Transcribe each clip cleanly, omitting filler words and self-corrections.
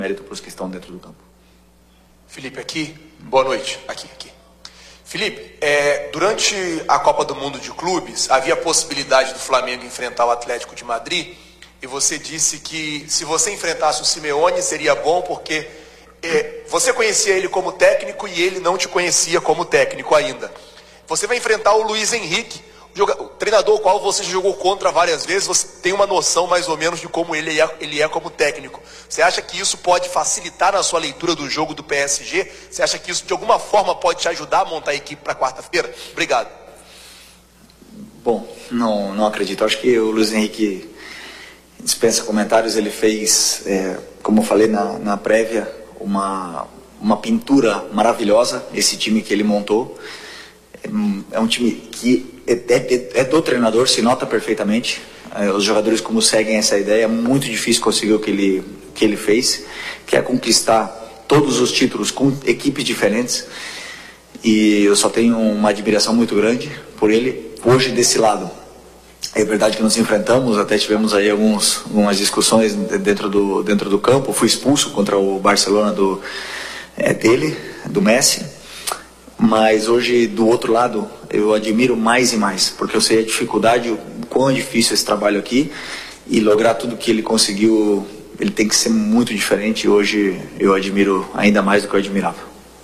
mérito para os que estão dentro do campo. Felipe, aqui. Boa noite. Aqui. Felipe, durante a Copa do Mundo de Clubes, havia a possibilidade do Flamengo enfrentar o Atlético de Madrid, e você disse que se você enfrentasse o Simeone seria bom porque você conhecia ele como técnico e ele não te conhecia como técnico ainda. Você vai enfrentar o Luiz Henrique, o treinador ao qual você jogou contra várias vezes, você tem uma noção mais ou menos de como ele é como técnico. Você acha que isso pode facilitar na sua leitura do jogo do PSG? Você acha que isso de alguma forma pode te ajudar a montar a equipe para quarta-feira? Obrigado. Bom, não acredito. Acho que o Luiz Henrique dispensa comentários. Ele fez, como eu falei na prévia, uma pintura maravilhosa, esse time que ele montou. É um time que é do treinador, se nota perfeitamente. Os jogadores, como seguem essa ideia, é muito difícil conseguir o que ele fez, que é conquistar todos os títulos com equipes diferentes. E eu só tenho uma admiração muito grande por ele. Hoje, desse lado, é verdade que nos enfrentamos, até tivemos aí algumas discussões dentro do campo. Fui expulso contra o Barcelona do Messi. Mas hoje, do outro lado, eu admiro mais e mais, porque eu sei a dificuldade, o quão é difícil esse trabalho aqui, e lograr tudo que ele conseguiu, ele tem que ser muito diferente, e hoje eu admiro ainda mais do que eu admirava.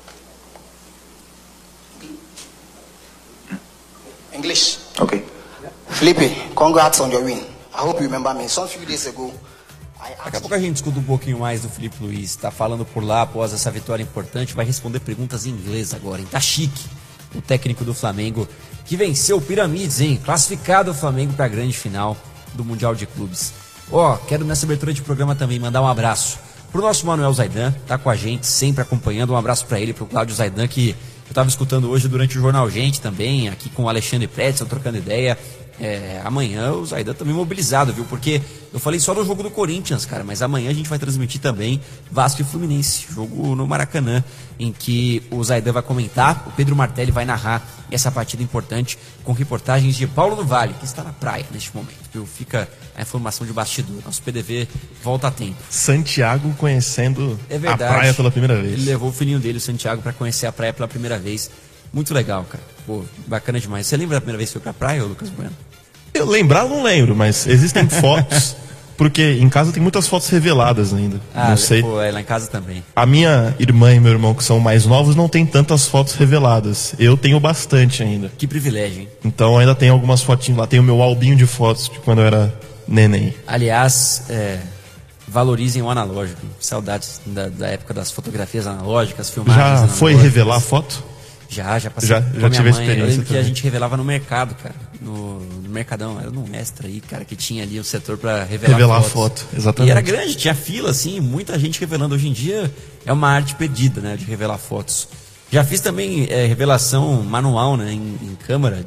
English. Ok. Felipe, congrats on your win. I hope you remember me. Some few days ago, Daqui a pouco a gente escuta um pouquinho mais do Felipe Luiz. Tá falando por lá após essa vitória importante. Vai responder perguntas em inglês agora, hein? Tá chique. O técnico do Flamengo que venceu o Piramides, hein? Classificado o Flamengo para a grande final do Mundial de Clubes. Quero nessa abertura de programa também mandar um abraço pro nosso Manuel Zaidan. Tá com a gente, sempre acompanhando. Um abraço para ele, pro Cláudio Zaidan, que eu tava escutando hoje durante o Jornal Gente também, aqui com o Alexandre Pretzel, trocando ideia. Amanhã o Zaidan também mobilizado, viu? Porque eu falei só no jogo do Corinthians, cara, mas amanhã a gente vai transmitir também Vasco e Fluminense, jogo no Maracanã, em que o Zaidan vai comentar, o Pedro Martelli vai narrar essa partida importante com reportagens de Paulo do Vale, que está na praia neste momento, viu? Fica a informação de bastidor, nosso PDV volta a tempo. Santiago conhecendo a praia pela primeira vez. Ele levou o filhinho dele, o Santiago, para conhecer a praia pela primeira vez. Muito legal, cara. Pô, bacana demais. Você lembra da primeira vez que foi pra praia, Lucas Bueno? Eu não lembro, mas existem fotos, porque em casa tem muitas fotos reveladas ainda. Não sei. Pô, lá em casa também. A minha irmã e meu irmão, que são mais novos, não tem tantas fotos reveladas. Eu tenho bastante ainda. Que privilégio, hein? Então ainda tem algumas fotinhas lá. Tem o meu albinho de fotos de quando eu era neném. Aliás, valorizem o analógico. Saudades da época das fotografias analógicas, filmagens analógicas. Já foi revelar a foto? Já passei já com a minha tive mãe. experiência. Eu lembro que também. a gente revelava no mercado, cara. No Mercadão, era num extra aí, cara, que tinha ali o setor pra revelar a foto, exatamente. E era grande, tinha fila, assim, muita gente revelando. Hoje em dia é uma arte perdida, né, de revelar fotos. Já fiz também revelação manual, né, em câmera.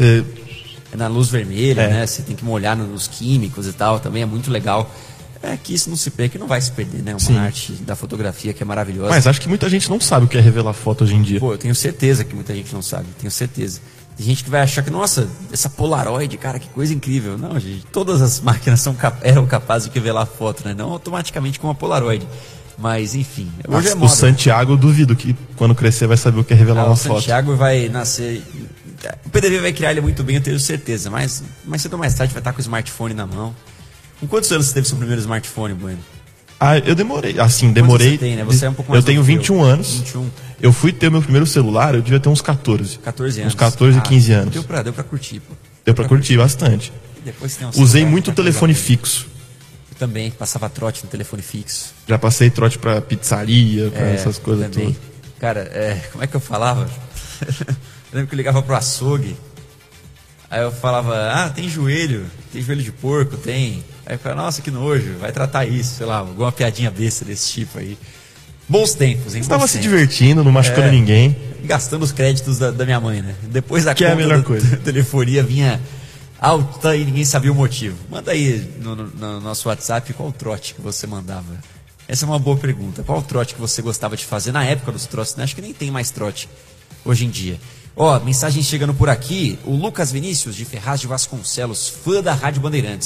Na luz vermelha, né, você tem que molhar nos químicos e tal, também é muito legal. Que isso não se perca, que não vai se perder, né? Uma arte da fotografia que é maravilhosa. Mas acho que muita gente não sabe o que é revelar foto hoje em dia. Pô, eu tenho certeza que muita gente não sabe, tenho certeza. Tem gente que vai achar que, nossa, essa Polaroid, cara, que coisa incrível. Não, gente, todas as máquinas eram capazes de revelar foto, né? Não automaticamente com uma Polaroid. Mas, enfim, hoje é moda. O Santiago, eu duvido que quando crescer vai saber o que é revelar uma foto. O Santiago vai nascer... O PDV vai criar ele muito bem, eu tenho certeza. Mas cedo ou mais tarde vai estar com o smartphone na mão. Com quantos anos você teve seu primeiro smartphone, Bueno? Eu demorei. Assim, demorei. Você tem, né? Você é um pouco mais eu tenho 21 anos. 21. Eu fui ter meu primeiro celular, eu devia ter uns 14. 14 anos. Uns 14, 15 anos. Deu pra curtir, pô. Deu pra curtir bastante. Depois tem Usei muito telefone fixo. Eu também, passava trote no telefone fixo. Já passei trote pra pizzaria, pra essas coisas também. Tudo. Cara, como é que eu falava? Eu lembro que eu ligava pro açougue. Aí eu falava, tem joelho de porco, tem. Aí eu falava, nossa, que nojo, vai tratar isso, sei lá, alguma piadinha besta desse tipo aí. Bons tempos, hein? Você estava se divertindo, não machucando ninguém. Gastando os créditos da minha mãe, né? Depois da conta é a melhor coisa. Da telefonia vinha alta e ninguém sabia o motivo. Manda aí no nosso WhatsApp qual o trote que você mandava. Essa é uma boa pergunta. Qual o trote que você gostava de fazer na época dos trotes, né? Acho que nem tem mais trote hoje em dia. Mensagem chegando por aqui. O Lucas Vinícius, de Ferraz de Vasconcelos, fã da Rádio Bandeirantes.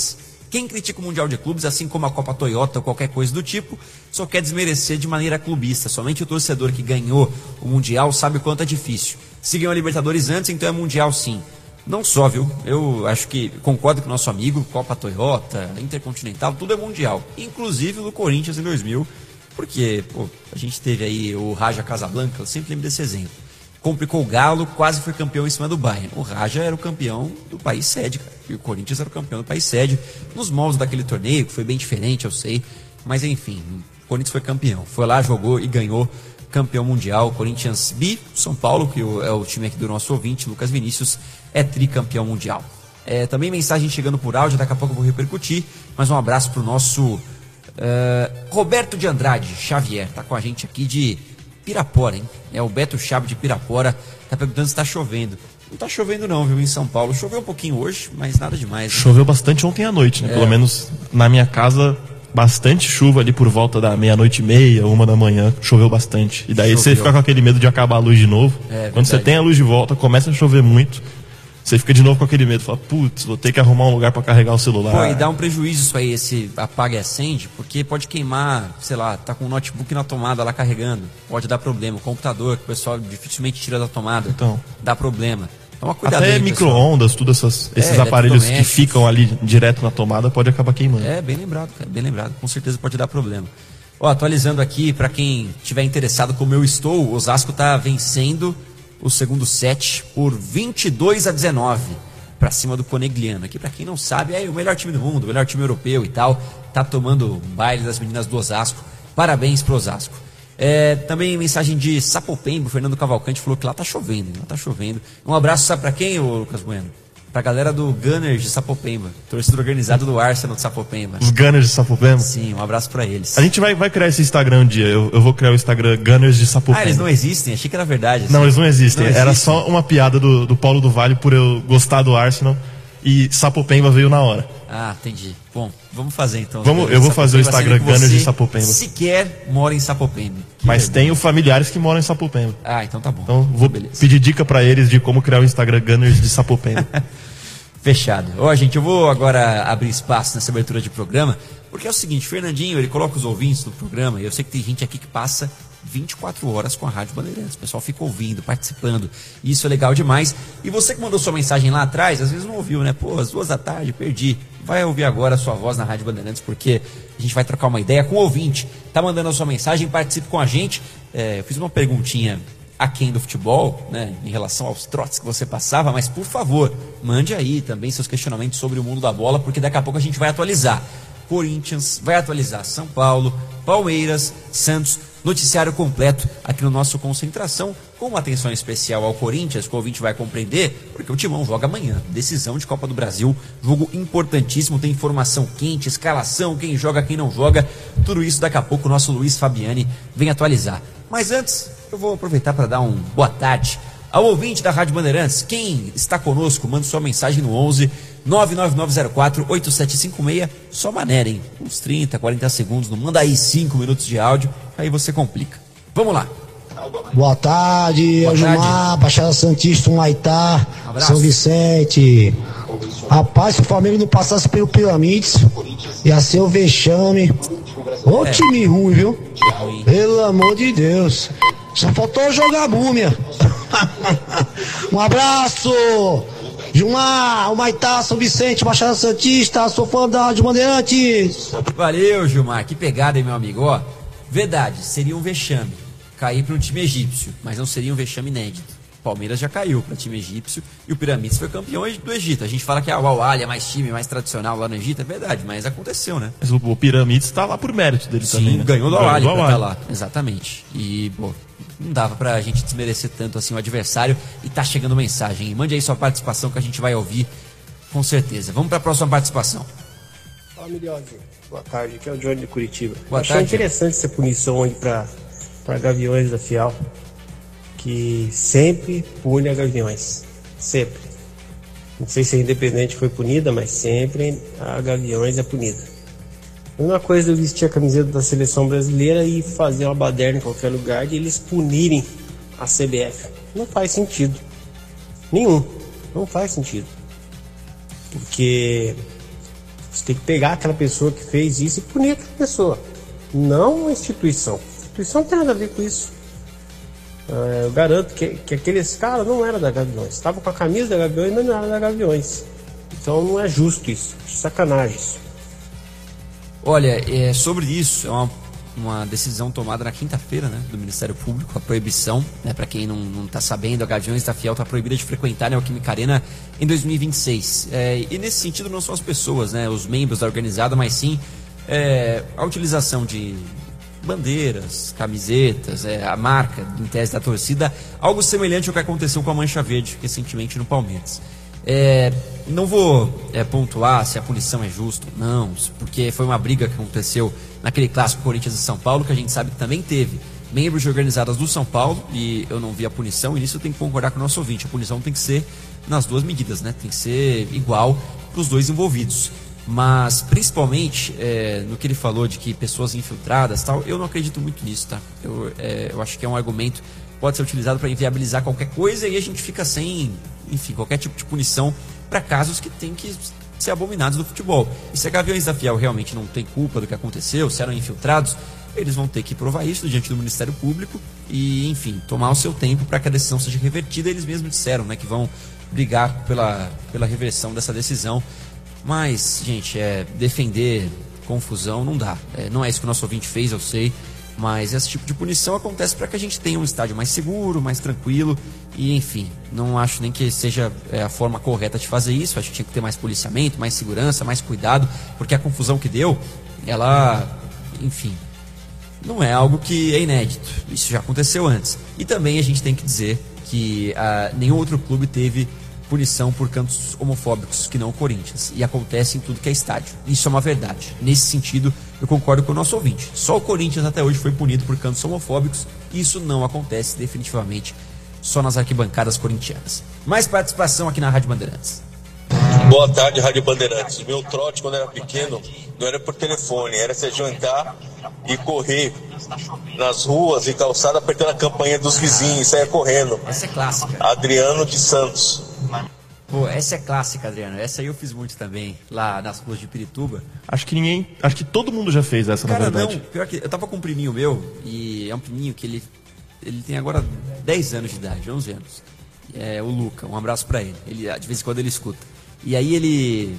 Quem critica o Mundial de Clubes, assim como a Copa Toyota ou qualquer coisa do tipo, só quer desmerecer de maneira clubista. Somente o torcedor que ganhou o Mundial sabe o quanto é difícil. Se ganhou a Libertadores antes, então é Mundial sim. Não só, viu? Eu acho que concordo com o nosso amigo, Copa Toyota, Intercontinental, tudo é Mundial. Inclusive o do Corinthians em 2000, porque a gente teve aí o Raja Casablanca, eu sempre lembro desse exemplo. Complicou o Galo, quase foi campeão em cima do Bayern. O Raja era o campeão do país sede, cara, e o Corinthians era o campeão do país sede. Nos moldes daquele torneio, que foi bem diferente, eu sei, mas enfim, o Corinthians foi campeão. Foi lá, jogou e ganhou, campeão mundial. Corinthians São Paulo, que é o time aqui do nosso ouvinte, Lucas Vinícius, é tricampeão mundial. Também mensagem chegando por áudio, daqui a pouco eu vou repercutir, mas um abraço pro nosso Roberto de Andrade Xavier, tá com a gente aqui de Pirapora, hein? É o Beto Chave de Pirapora, tá perguntando se tá chovendo. Não tá chovendo não, viu, em São Paulo. Choveu um pouquinho hoje, mas nada demais. Né? Choveu bastante ontem à noite, né? Pelo menos na minha casa, bastante chuva ali por volta da 00:30, 1h, choveu bastante. E daí você fica com aquele medo de acabar a luz de novo. Quando você tem a luz de volta, começa a chover muito. Você fica de novo com aquele medo, fala, putz, vou ter que arrumar um lugar para carregar o celular. E dá um prejuízo isso aí, esse apaga e acende, porque pode queimar, sei lá, tá com o notebook na tomada lá carregando, pode dar problema. O computador, que o pessoal dificilmente tira da tomada, então, dá problema. Então, cuidado até aí, micro-ondas, todos esses aparelhos que ficam ali direto na tomada, pode acabar queimando. Bem lembrado, cara, bem lembrado, com certeza pode dar problema. Atualizando aqui, para quem estiver interessado como eu estou, o Osasco tá vencendo o segundo set por 22-19 para cima do Conegliano. Aqui, para quem não sabe, é o melhor time do mundo, o melhor time europeu e tal. Tá tomando baile das meninas do Osasco. Parabéns pro Osasco. Também mensagem de Sapopemba, o Fernando Cavalcante falou que lá tá chovendo. Lá tá chovendo. Um abraço, sabe para quem, ô Lucas Bueno? Pra galera do Gunners de Sapopemba, torcida organizada do Arsenal de Sapopemba. Os Gunners de Sapopemba? Sim, um abraço pra eles. A gente vai criar esse Instagram um dia. Eu vou criar o Instagram Gunners de Sapopemba. Eles não existem? Achei que era verdade. Assim. Não, eles não existem. Era só uma piada do Paulo do Vale por eu gostar do Arsenal e Sapopemba veio na hora. Entendi. Bom, vamos fazer então. Eu vou fazer o Instagram Gunners de Sapopemba. Sequer mora em Sapopemba. Mas tenho familiares que moram em Sapopemba. Então tá bom. Então vou pedir dica pra eles de como criar o Instagram Gunners de Sapopemba. Fechado. Gente, eu vou agora abrir espaço nessa abertura de programa, porque é o seguinte, Fernandinho, ele coloca os ouvintes do programa, e eu sei que tem gente aqui que passa 24 horas com a Rádio Bandeirantes, o pessoal fica ouvindo, participando, e isso é legal demais. E você que mandou sua mensagem lá atrás, às vezes não ouviu, né? Às 2h, perdi. Vai ouvir agora a sua voz na Rádio Bandeirantes, porque a gente vai trocar uma ideia com o ouvinte. Tá mandando a sua mensagem, participe com a gente. Eu fiz uma perguntinha aquém do futebol, né, em relação aos trotes que você passava, mas por favor, mande aí também seus questionamentos sobre o mundo da bola, porque daqui a pouco a gente vai atualizar Corinthians, vai atualizar São Paulo, Palmeiras, Santos, noticiário completo aqui no nosso Concentração, com uma atenção especial ao Corinthians, que o ouvinte vai compreender, porque o Timão joga amanhã, decisão de Copa do Brasil, jogo importantíssimo, tem informação quente, escalação, quem joga, quem não joga, tudo isso daqui a pouco o nosso Luiz Fabiani vem atualizar. Mas antes, eu vou aproveitar para dar um boa tarde ao ouvinte da Rádio Bandeirantes. Quem está conosco, manda sua mensagem no 11 99904 8756. Só maneira, hein? Uns 30, 40 segundos. Não manda aí 5 minutos de áudio, aí você complica. Vamos lá. Boa tarde, Gilmar, Baixada Santista, Humaitá, São Vicente. Rapaz, se o Flamengo não passasse pelo Piramides, ia ser o vexame. Ô time ruim, viu? Pelo amor de Deus. Só faltou jogar múmia. Um abraço, Gilmar, Humaitá, São Vicente, Baixada Santista, sou fã da Rádio Bandeirantes. Valeu, Gilmar, que pegada, hein, meu amigo? Verdade, seria um vexame cair para um time egípcio, mas não seria um vexame inédito. Palmeiras já caiu para time egípcio e o Piramides foi campeão do Egito. A gente fala que a Al-Ahly é mais time, mais tradicional lá no Egito, é verdade, mas aconteceu, né? Mas o Piramides está lá por mérito dele. Sim, também, né? Ganhou do Al-Ahly para estar lá, exatamente. E, não dava pra gente desmerecer tanto assim o adversário. E tá chegando mensagem, hein? Mande aí sua participação que a gente vai ouvir com certeza. Vamos para a próxima participação. Fala, Milhose. Boa tarde, aqui é o Johnny de Curitiba. Achei interessante essa punição aí para Gaviões da Fial, que sempre pune a Gaviões, sempre. Não sei se a Independente foi punida, mas sempre a Gaviões é punida. A mesma coisa eu vestir a camiseta da seleção brasileira e fazer uma baderna em qualquer lugar e eles punirem a CBF. Não faz sentido nenhum, não faz sentido, porque Você tem que pegar aquela pessoa que fez isso e punir aquela pessoa, não a instituição. A instituição não tem nada a ver com isso. Eu garanto que aqueles caras não eram da Gaviões. Estavam com a camisa da Gaviões, mas não era da Gaviões. Então não é justo isso. Sacanagem isso. Olha, sobre isso, é uma decisão tomada na quinta-feira, né, do Ministério Público, a proibição, né, para quem não está sabendo, a Gaviões da Fiel está proibida de frequentar a Neoquímica Arena em 2026. E nesse sentido não são as pessoas, né, os membros da organizada, mas sim a utilização de bandeiras, camisetas, a marca em tese da torcida, algo semelhante ao que aconteceu com a Mancha Verde recentemente no Palmeiras. Não vou pontuar se a punição é justa ou não, porque foi uma briga que aconteceu naquele clássico Corinthians e São Paulo, que a gente sabe que também teve membros de organizadas do São Paulo, e eu não vi a punição, e nisso eu tenho que concordar com o nosso ouvinte, a punição tem que ser nas duas medidas, né? Tem que ser igual para os dois envolvidos. Mas, principalmente, no que ele falou de que pessoas infiltradas, tal, eu não acredito muito nisso, tá? Eu acho que é um argumento que pode ser utilizado para inviabilizar qualquer coisa e a gente fica sem, enfim, qualquer tipo de punição para casos que tem que ser abominados do futebol. E se a Gaviões da Fiel realmente não tem culpa do que aconteceu, se eram infiltrados, eles vão ter que provar isso diante do Ministério Público e, enfim, tomar o seu tempo para que a decisão seja revertida. Eles mesmos disseram, né, que vão brigar pela reversão dessa decisão. Mas, gente, defender confusão não dá. Não é isso que o nosso ouvinte fez, eu sei. Mas esse tipo de punição acontece para que a gente tenha um estádio mais seguro, mais tranquilo. E, enfim, não acho nem que seja a forma correta de fazer isso. Acho que tinha que ter mais policiamento, mais segurança, mais cuidado. Porque a confusão que deu, ela, enfim, não é algo que é inédito. Isso já aconteceu antes. E também a gente tem que dizer que nenhum outro clube teve punição por cantos homofóbicos que não o Corinthians. E acontece em tudo que é estádio. Isso é uma verdade. Nesse sentido, eu concordo com o nosso ouvinte. Só o Corinthians até hoje foi punido por cantos homofóbicos. E isso não acontece definitivamente só nas arquibancadas corintianas. Mais participação aqui na Rádio Bandeirantes. Boa tarde, Rádio Bandeirantes. Meu trote quando era pequeno não era por telefone, era se juntar e correr nas ruas e calçada apertando a campainha dos vizinhos, saia correndo. Essa é clássica. Adriano de Santos. Pô, essa é clássica, Adriano. Essa aí eu fiz muito também, lá nas ruas de Pirituba. Acho que todo mundo já fez essa, cara, na verdade. Não, pior que eu tava com um priminho meu, e é um priminho que ele tem agora 10 anos de idade, 11 anos. O Luca, um abraço pra ele. De vez em quando ele escuta. E aí ele...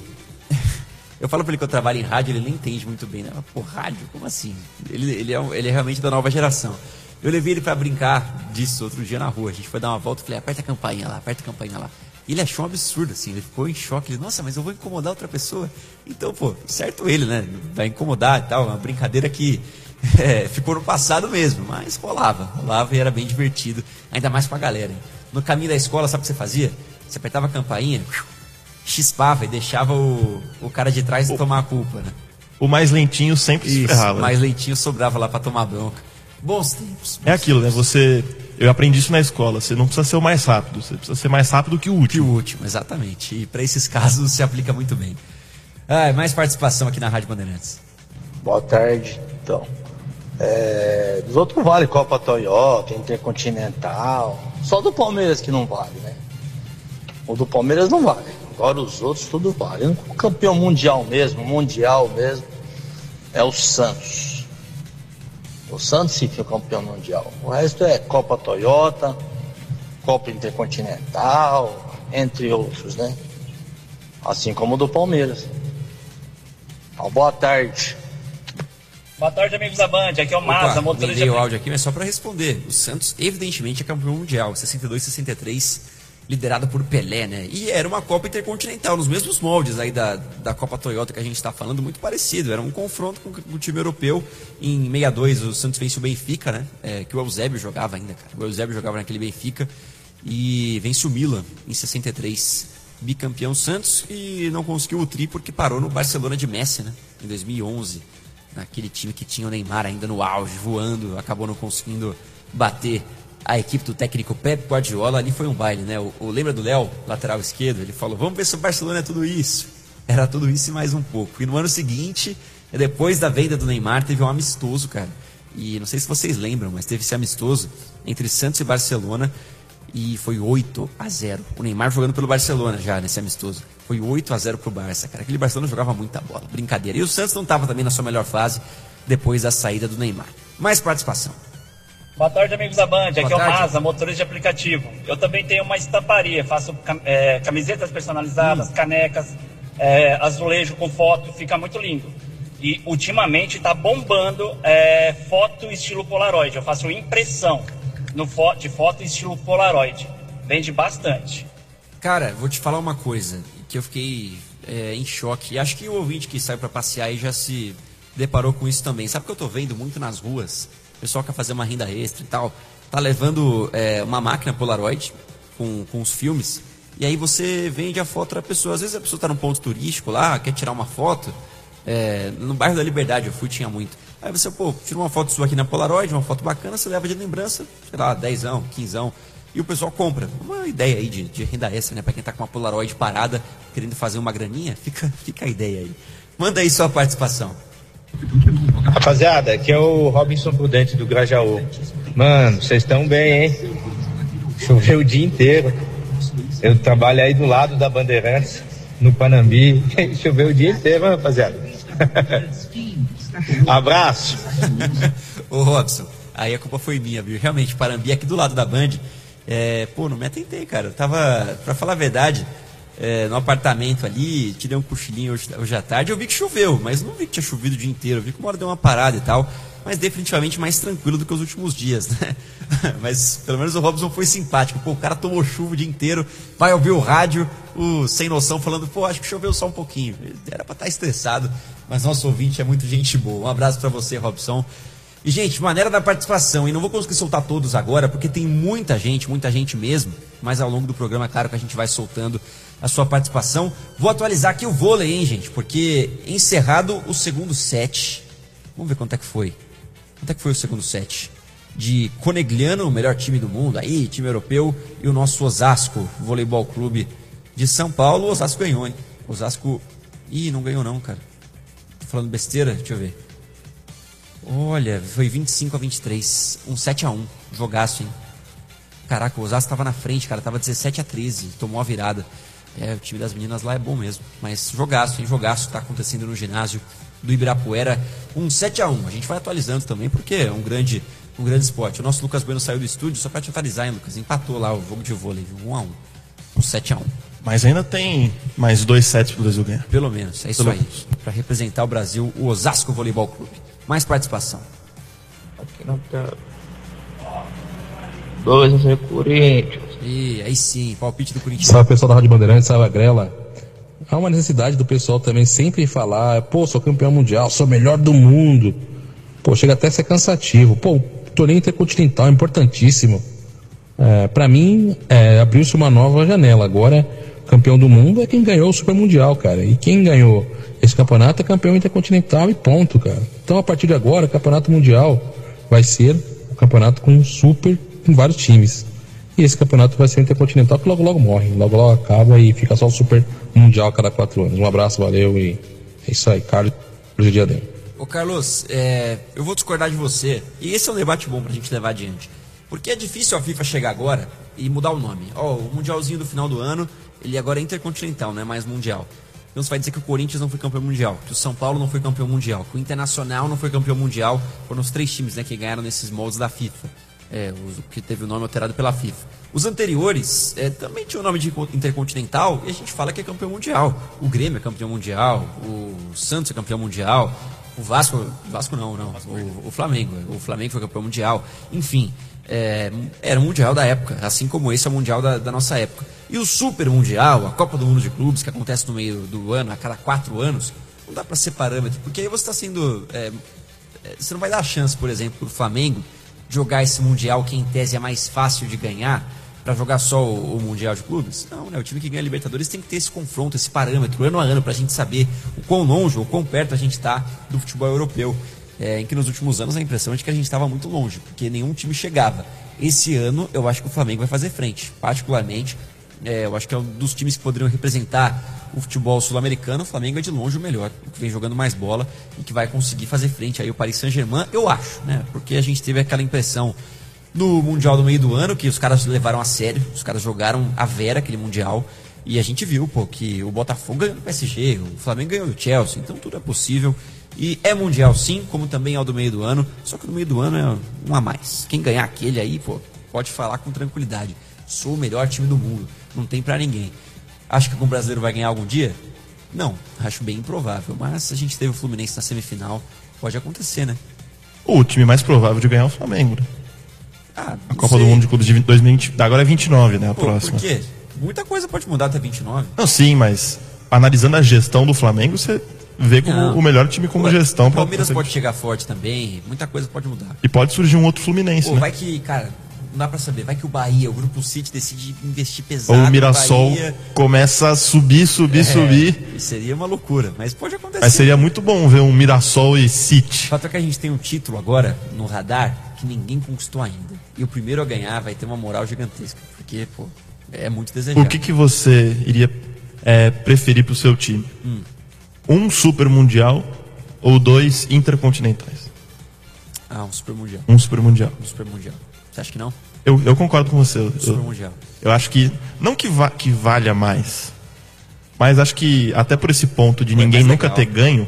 Eu falo pra ele que eu trabalho em rádio, ele nem entende muito bem, né? Pô, rádio? Como assim? Ele é realmente da nova geração. Eu levei ele pra brincar disso outro dia na rua. A gente foi dar uma volta e falei, aperta a campainha lá. E ele achou um absurdo, assim, ele ficou em choque. Ele, nossa, mas eu vou incomodar outra pessoa. Então, pô, certo ele, né? Vai incomodar e tal. Uma brincadeira que ficou no passado mesmo, mas rolava e era bem divertido. Ainda mais com a galera, hein? No caminho da escola, sabe o que você fazia? Você apertava a campainha, chispava e deixava o cara de trás tomar a culpa, né? O mais lentinho sempre se ferrava. O mais lentinho sobrava lá pra tomar bronca. Bons tempos. É aquilo, né? Eu aprendi isso na escola. Você não precisa ser o mais rápido, você precisa ser mais rápido que o último. Que o último, exatamente. E para esses casos se aplica muito bem. Mais participação aqui na Rádio Bandeirantes. Boa tarde. Então, dos outros vale Copa Toyota, Intercontinental. Só do Palmeiras que não vale, né? O do Palmeiras não vale. Agora os outros tudo vale. O campeão mundial mesmo, é o Santos. O Santos sim foi campeão mundial. O resto é Copa Toyota, Copa Intercontinental, entre outros, né? Assim como o do Palmeiras. Então, boa tarde. Boa tarde, amigos da Band. Aqui é o Maza, motorista. Mandei o áudio aqui, mas só para responder. O Santos, evidentemente, é campeão mundial. 62 e 63, liderado por Pelé, né? E era uma Copa Intercontinental, nos mesmos moldes aí da Copa Toyota que a gente está falando, muito parecido. Era um confronto com o time europeu. Em 62, o Santos vence o Benfica, né? Que o Eusébio jogava ainda, cara. O Eusébio jogava naquele Benfica. E vence o Milan em 63. Bicampeão Santos, e não conseguiu o tri porque parou no Barcelona de Messi, né? Em 2011. Naquele time que tinha o Neymar ainda no auge, voando, acabou não conseguindo bater a equipe do técnico Pep Guardiola. Ali foi um baile, né? Lembra do Léo, lateral esquerdo? Ele falou, vamos ver se o Barcelona é tudo isso. Era tudo isso e mais um pouco. E no ano seguinte, depois da venda do Neymar, teve um amistoso, cara. E não sei se vocês lembram, mas teve esse amistoso entre Santos e Barcelona. e foi 8-0. O Neymar jogando pelo Barcelona já nesse amistoso. Foi 8-0 pro Barça, cara. Aquele Barcelona jogava muita bola, brincadeira. E o Santos não estava também na sua melhor fase depois da saída do Neymar. Mais participação. Boa tarde, amigos da Band. Aqui é o Maza, motorista de aplicativo. Eu também tenho uma estamparia, faço camisetas personalizadas, canecas, azulejo com foto, fica muito lindo. E ultimamente está bombando foto estilo Polaroid. Eu faço impressão de foto estilo Polaroid. Vende bastante. Cara, vou te falar uma coisa que eu fiquei em choque. E acho que o ouvinte que sai para passear aí já se deparou com isso também. Sabe o que eu tô vendo muito nas ruas? O pessoal quer fazer uma renda extra e tal. Tá levando uma máquina Polaroid com os filmes. E aí você vende a foto da pessoa. Às vezes a pessoa tá num ponto turístico lá, quer tirar uma foto. No bairro da Liberdade eu fui, tinha muito. Aí você, tira uma foto sua aqui na Polaroid, uma foto bacana, você leva de lembrança, sei lá, 10ão, 15ão. E o pessoal compra. Uma ideia aí de renda extra, né? Pra quem tá com uma Polaroid parada, querendo fazer uma graninha, fica a ideia aí. Manda aí sua participação. Rapaziada, aqui é o Robinson Prudente do Grajaú. Mano, vocês estão bem, hein? Choveu o dia inteiro. Eu trabalho aí do lado da Bandeirantes, no Panambi. Choveu o dia inteiro, rapaziada. Abraço. Ô Robson, aí a culpa foi minha, viu? Realmente, Panambi aqui do lado da Band. Não me atentei, cara. Eu tava, pra falar a verdade, no apartamento ali, tirei um cochilinho hoje à tarde. Eu vi que choveu, mas não vi que tinha chovido o dia inteiro. Eu vi que uma hora deu uma parada e tal. Mas definitivamente mais tranquilo do que os últimos dias, né? Mas pelo menos o Robson foi simpático. O cara tomou chuva o dia inteiro, vai ouvir o rádio, o sem noção falando, acho que choveu só um pouquinho. Era pra estar estressado, mas nosso ouvinte é muito gente boa. Um abraço pra você, Robson. E, gente, maneira da participação, e não vou conseguir soltar todos agora, porque tem muita gente mesmo, mas ao longo do programa, claro que a gente vai soltando a sua participação. Vou atualizar aqui o vôlei, hein, gente, porque encerrado o segundo set, vamos ver quanto é que foi. Quanto é que foi o segundo set? De Conegliano, o melhor time do mundo, aí, time europeu, e o nosso Osasco, Voleibol Clube de São Paulo. O Osasco ganhou, hein? Osasco... não ganhou não, cara. Tô falando besteira, deixa eu ver. Olha, foi 25-23, um 7-1, jogaço, hein? Caraca, o Osasco tava na frente, cara, tava 17-13, tomou a virada. O time das meninas lá é bom mesmo, mas jogaço, hein? Jogaço tá acontecendo no ginásio do Ibirapuera, um 7-1. A gente vai atualizando também, porque é um grande esporte. O nosso Lucas Bueno saiu do estúdio, só pra te atualizar, hein, Lucas? Empatou lá o jogo de vôlei, 1-1, um 7-1. Mas ainda tem mais 2 sets pro Brasil ganhar. Pelo menos, é isso aí. Pra representar o Brasil, o Osasco Voleibol Clube. Mais participação. Aqui não tá. 2-0 Corinthians. E aí sim, palpite do Corinthians. Salve pessoal da Rádio Bandeirantes, salve a Grela. Há uma necessidade do pessoal também sempre falar, sou campeão mundial, sou melhor do mundo. Chega até a ser cansativo. O torneio intercontinental é importantíssimo. Pra mim, abriu-se uma nova janela. Agora, campeão do mundo é quem ganhou o Super Mundial, cara. E quem ganhou esse campeonato é campeão intercontinental e ponto, cara. Então, a partir de agora, o campeonato mundial vai ser um campeonato com super, com vários times. E esse campeonato vai ser intercontinental que logo morre. Logo acaba e fica só o Super Mundial a cada 4 anos. Um abraço, valeu e é isso aí, Carlos Diadema. Ô Carlos, eu vou discordar de você. E esse é um debate bom pra gente levar adiante. Porque é difícil a FIFA chegar agora e mudar o nome. O Mundialzinho do final do ano, ele agora é intercontinental, não é mais mundial. Então você vai dizer que o Corinthians não foi campeão mundial, que o São Paulo não foi campeão mundial, que o Internacional não foi campeão mundial. Foram os 3 times, né, que ganharam nesses moldes da FIFA. Que teve o nome alterado pela FIFA. Os anteriores também tinham o nome de intercontinental e a gente fala que é campeão mundial. O Grêmio é campeão mundial, o Santos é campeão mundial, o Vasco não, o Flamengo. O Flamengo foi campeão mundial. Enfim, era o mundial da época, assim como esse é o mundial da nossa época. E o Super Mundial, a Copa do Mundo de Clubes, que acontece no meio do ano, a cada 4 anos, não dá para ser parâmetro, porque aí você está sendo... você não vai dar chance, por exemplo, para o Flamengo jogar esse Mundial que em tese é mais fácil de ganhar, para jogar só o Mundial de Clubes? Não, né? O time que ganha a Libertadores tem que ter esse confronto, esse parâmetro, ano a ano, para a gente saber o quão longe ou quão perto a gente está do futebol europeu. Em que nos últimos anos a impressão é de que a gente estava muito longe, porque nenhum time chegava. Esse ano eu acho que o Flamengo vai fazer frente, particularmente. Eu acho que é um dos times que poderiam representar o futebol sul-americano. O Flamengo é de longe o melhor, o que vem jogando mais bola e que vai conseguir fazer frente aí o Paris Saint-Germain, eu acho, né? Porque a gente teve aquela impressão No Mundial do meio do ano, que os caras levaram a sério, os caras jogaram a vera aquele Mundial, e a gente viu, pô, que o Botafogo ganhou do PSG, o Flamengo ganhou do Chelsea, então tudo é possível. E é Mundial sim, como também é o do meio do ano, só que no meio do ano é um a mais. Quem ganhar aquele aí, pô, pode falar com tranquilidade. Sou o melhor time do mundo, não tem pra ninguém. Acho que algum brasileiro vai ganhar algum dia? Não, acho bem improvável, mas a gente teve o Fluminense na semifinal, pode acontecer, né? O time mais provável de ganhar é o Flamengo, né? A Copa do Mundo de Clubes de 2020, agora é 29, né, a próxima. Por quê? Muita coisa pode mudar até 29. Não, sim, mas analisando a gestão do Flamengo, você vê como o melhor time como gestão. O Palmeiras pode chegar forte também, muita coisa pode mudar. E pode surgir um outro Fluminense, né? Vai que, cara, não dá pra saber, vai que o Bahia, o Grupo City decide investir pesado. Ou o Mirassol começa a subir. Seria uma loucura, mas pode acontecer. Mas seria muito bom ver um Mirassol e City. O fato é que a gente tem um título agora no radar que ninguém conquistou ainda. E o primeiro a ganhar vai ter uma moral gigantesca, porque, pô, é muito desejado. O que você iria preferir pro seu time? Um Super Mundial ou 2 Intercontinentais? Um Super Mundial. Um Super Mundial. Um Super Mundial. Você acha que não? Eu concordo com você. Super Mundial. Eu acho que, não que valha mais, mas acho que até por esse ponto de ninguém nunca ter ganho.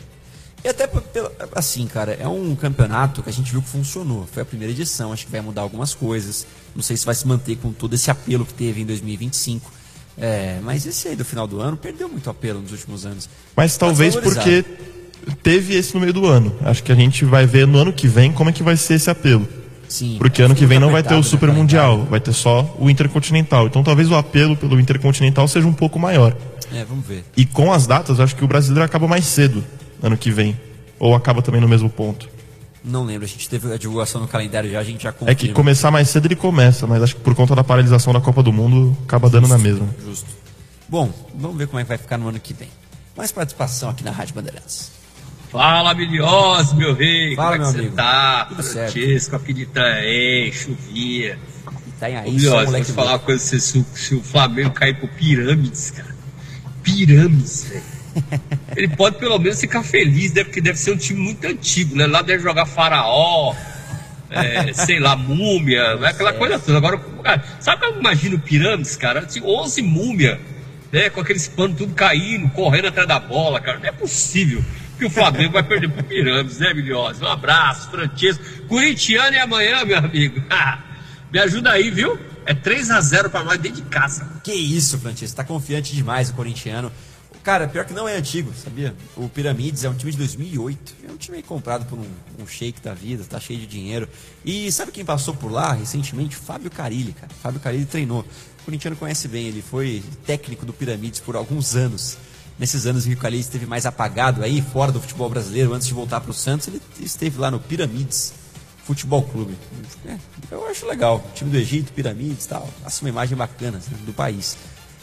E até, assim, cara, é um campeonato que a gente viu que funcionou. Foi a primeira edição, acho que vai mudar algumas coisas. Não sei se vai se manter com todo esse apelo que teve em 2025. Mas esse aí do final do ano perdeu muito apelo nos últimos anos. Mas talvez porque teve esse no meio do ano. Acho que a gente vai ver no ano que vem como é que vai ser esse apelo. Sim, porque ano que vem não vai ter o Super Mundial, vai ter só o Intercontinental. Então talvez o apelo pelo Intercontinental seja um pouco maior. Vamos ver. E com as datas, acho que o brasileiro acaba mais cedo ano que vem. Ou acaba também no mesmo ponto. Não lembro, a gente teve a divulgação no calendário já, a gente já confirma. É que começar mais cedo ele começa, mas acho que por conta da paralisação da Copa do Mundo, acaba dando na mesma. Justo. Bom, vamos ver como é que vai ficar no ano que vem. Mais participação aqui na Rádio Bandeirantes. Fala, Miliose, meu rei. Fala, como é que meu você amigo. tá? Tudo Francisco, aqui de Itaém, chovia. Itaém, Miliose, vou te falar uma coisa, se o Flamengo cair pro Pirâmides, cara. Pirâmides, velho. Ele pode pelo menos ficar feliz, né? Porque deve ser um time muito antigo, né? Lá deve jogar Faraó, sei lá, Múmia, aquela coisa toda. Agora, cara, sabe como eu imagino Pirâmides, cara? Assim, 11 múmia, né? Com aqueles panos tudo caindo, correndo atrás da bola, cara. Não é possível que o Flamengo vai perder pro Pirâmides, né, Miliose? Um abraço, Francisco. Corintiano é amanhã, meu amigo. Me ajuda aí, viu? É 3-0 pra nós dentro de casa. Que isso, Francisco, tá confiante demais o corintiano. Cara, pior que não é antigo, sabia? O Piramides é um time de 2008. É um time comprado por um shake da vida, tá cheio de dinheiro. E sabe quem passou por lá recentemente? Fábio Carilli, cara. Fábio Carilli treinou. O corintiano conhece bem, ele foi técnico do Piramides por alguns anos. Nesses anos em que o Carilli esteve mais apagado aí, fora do futebol brasileiro, antes de voltar pro Santos, ele esteve lá no Piramides Futebol Clube. Eu acho legal. O time do Egito, Piramides e tal. Passa uma imagem bacana, né, do país.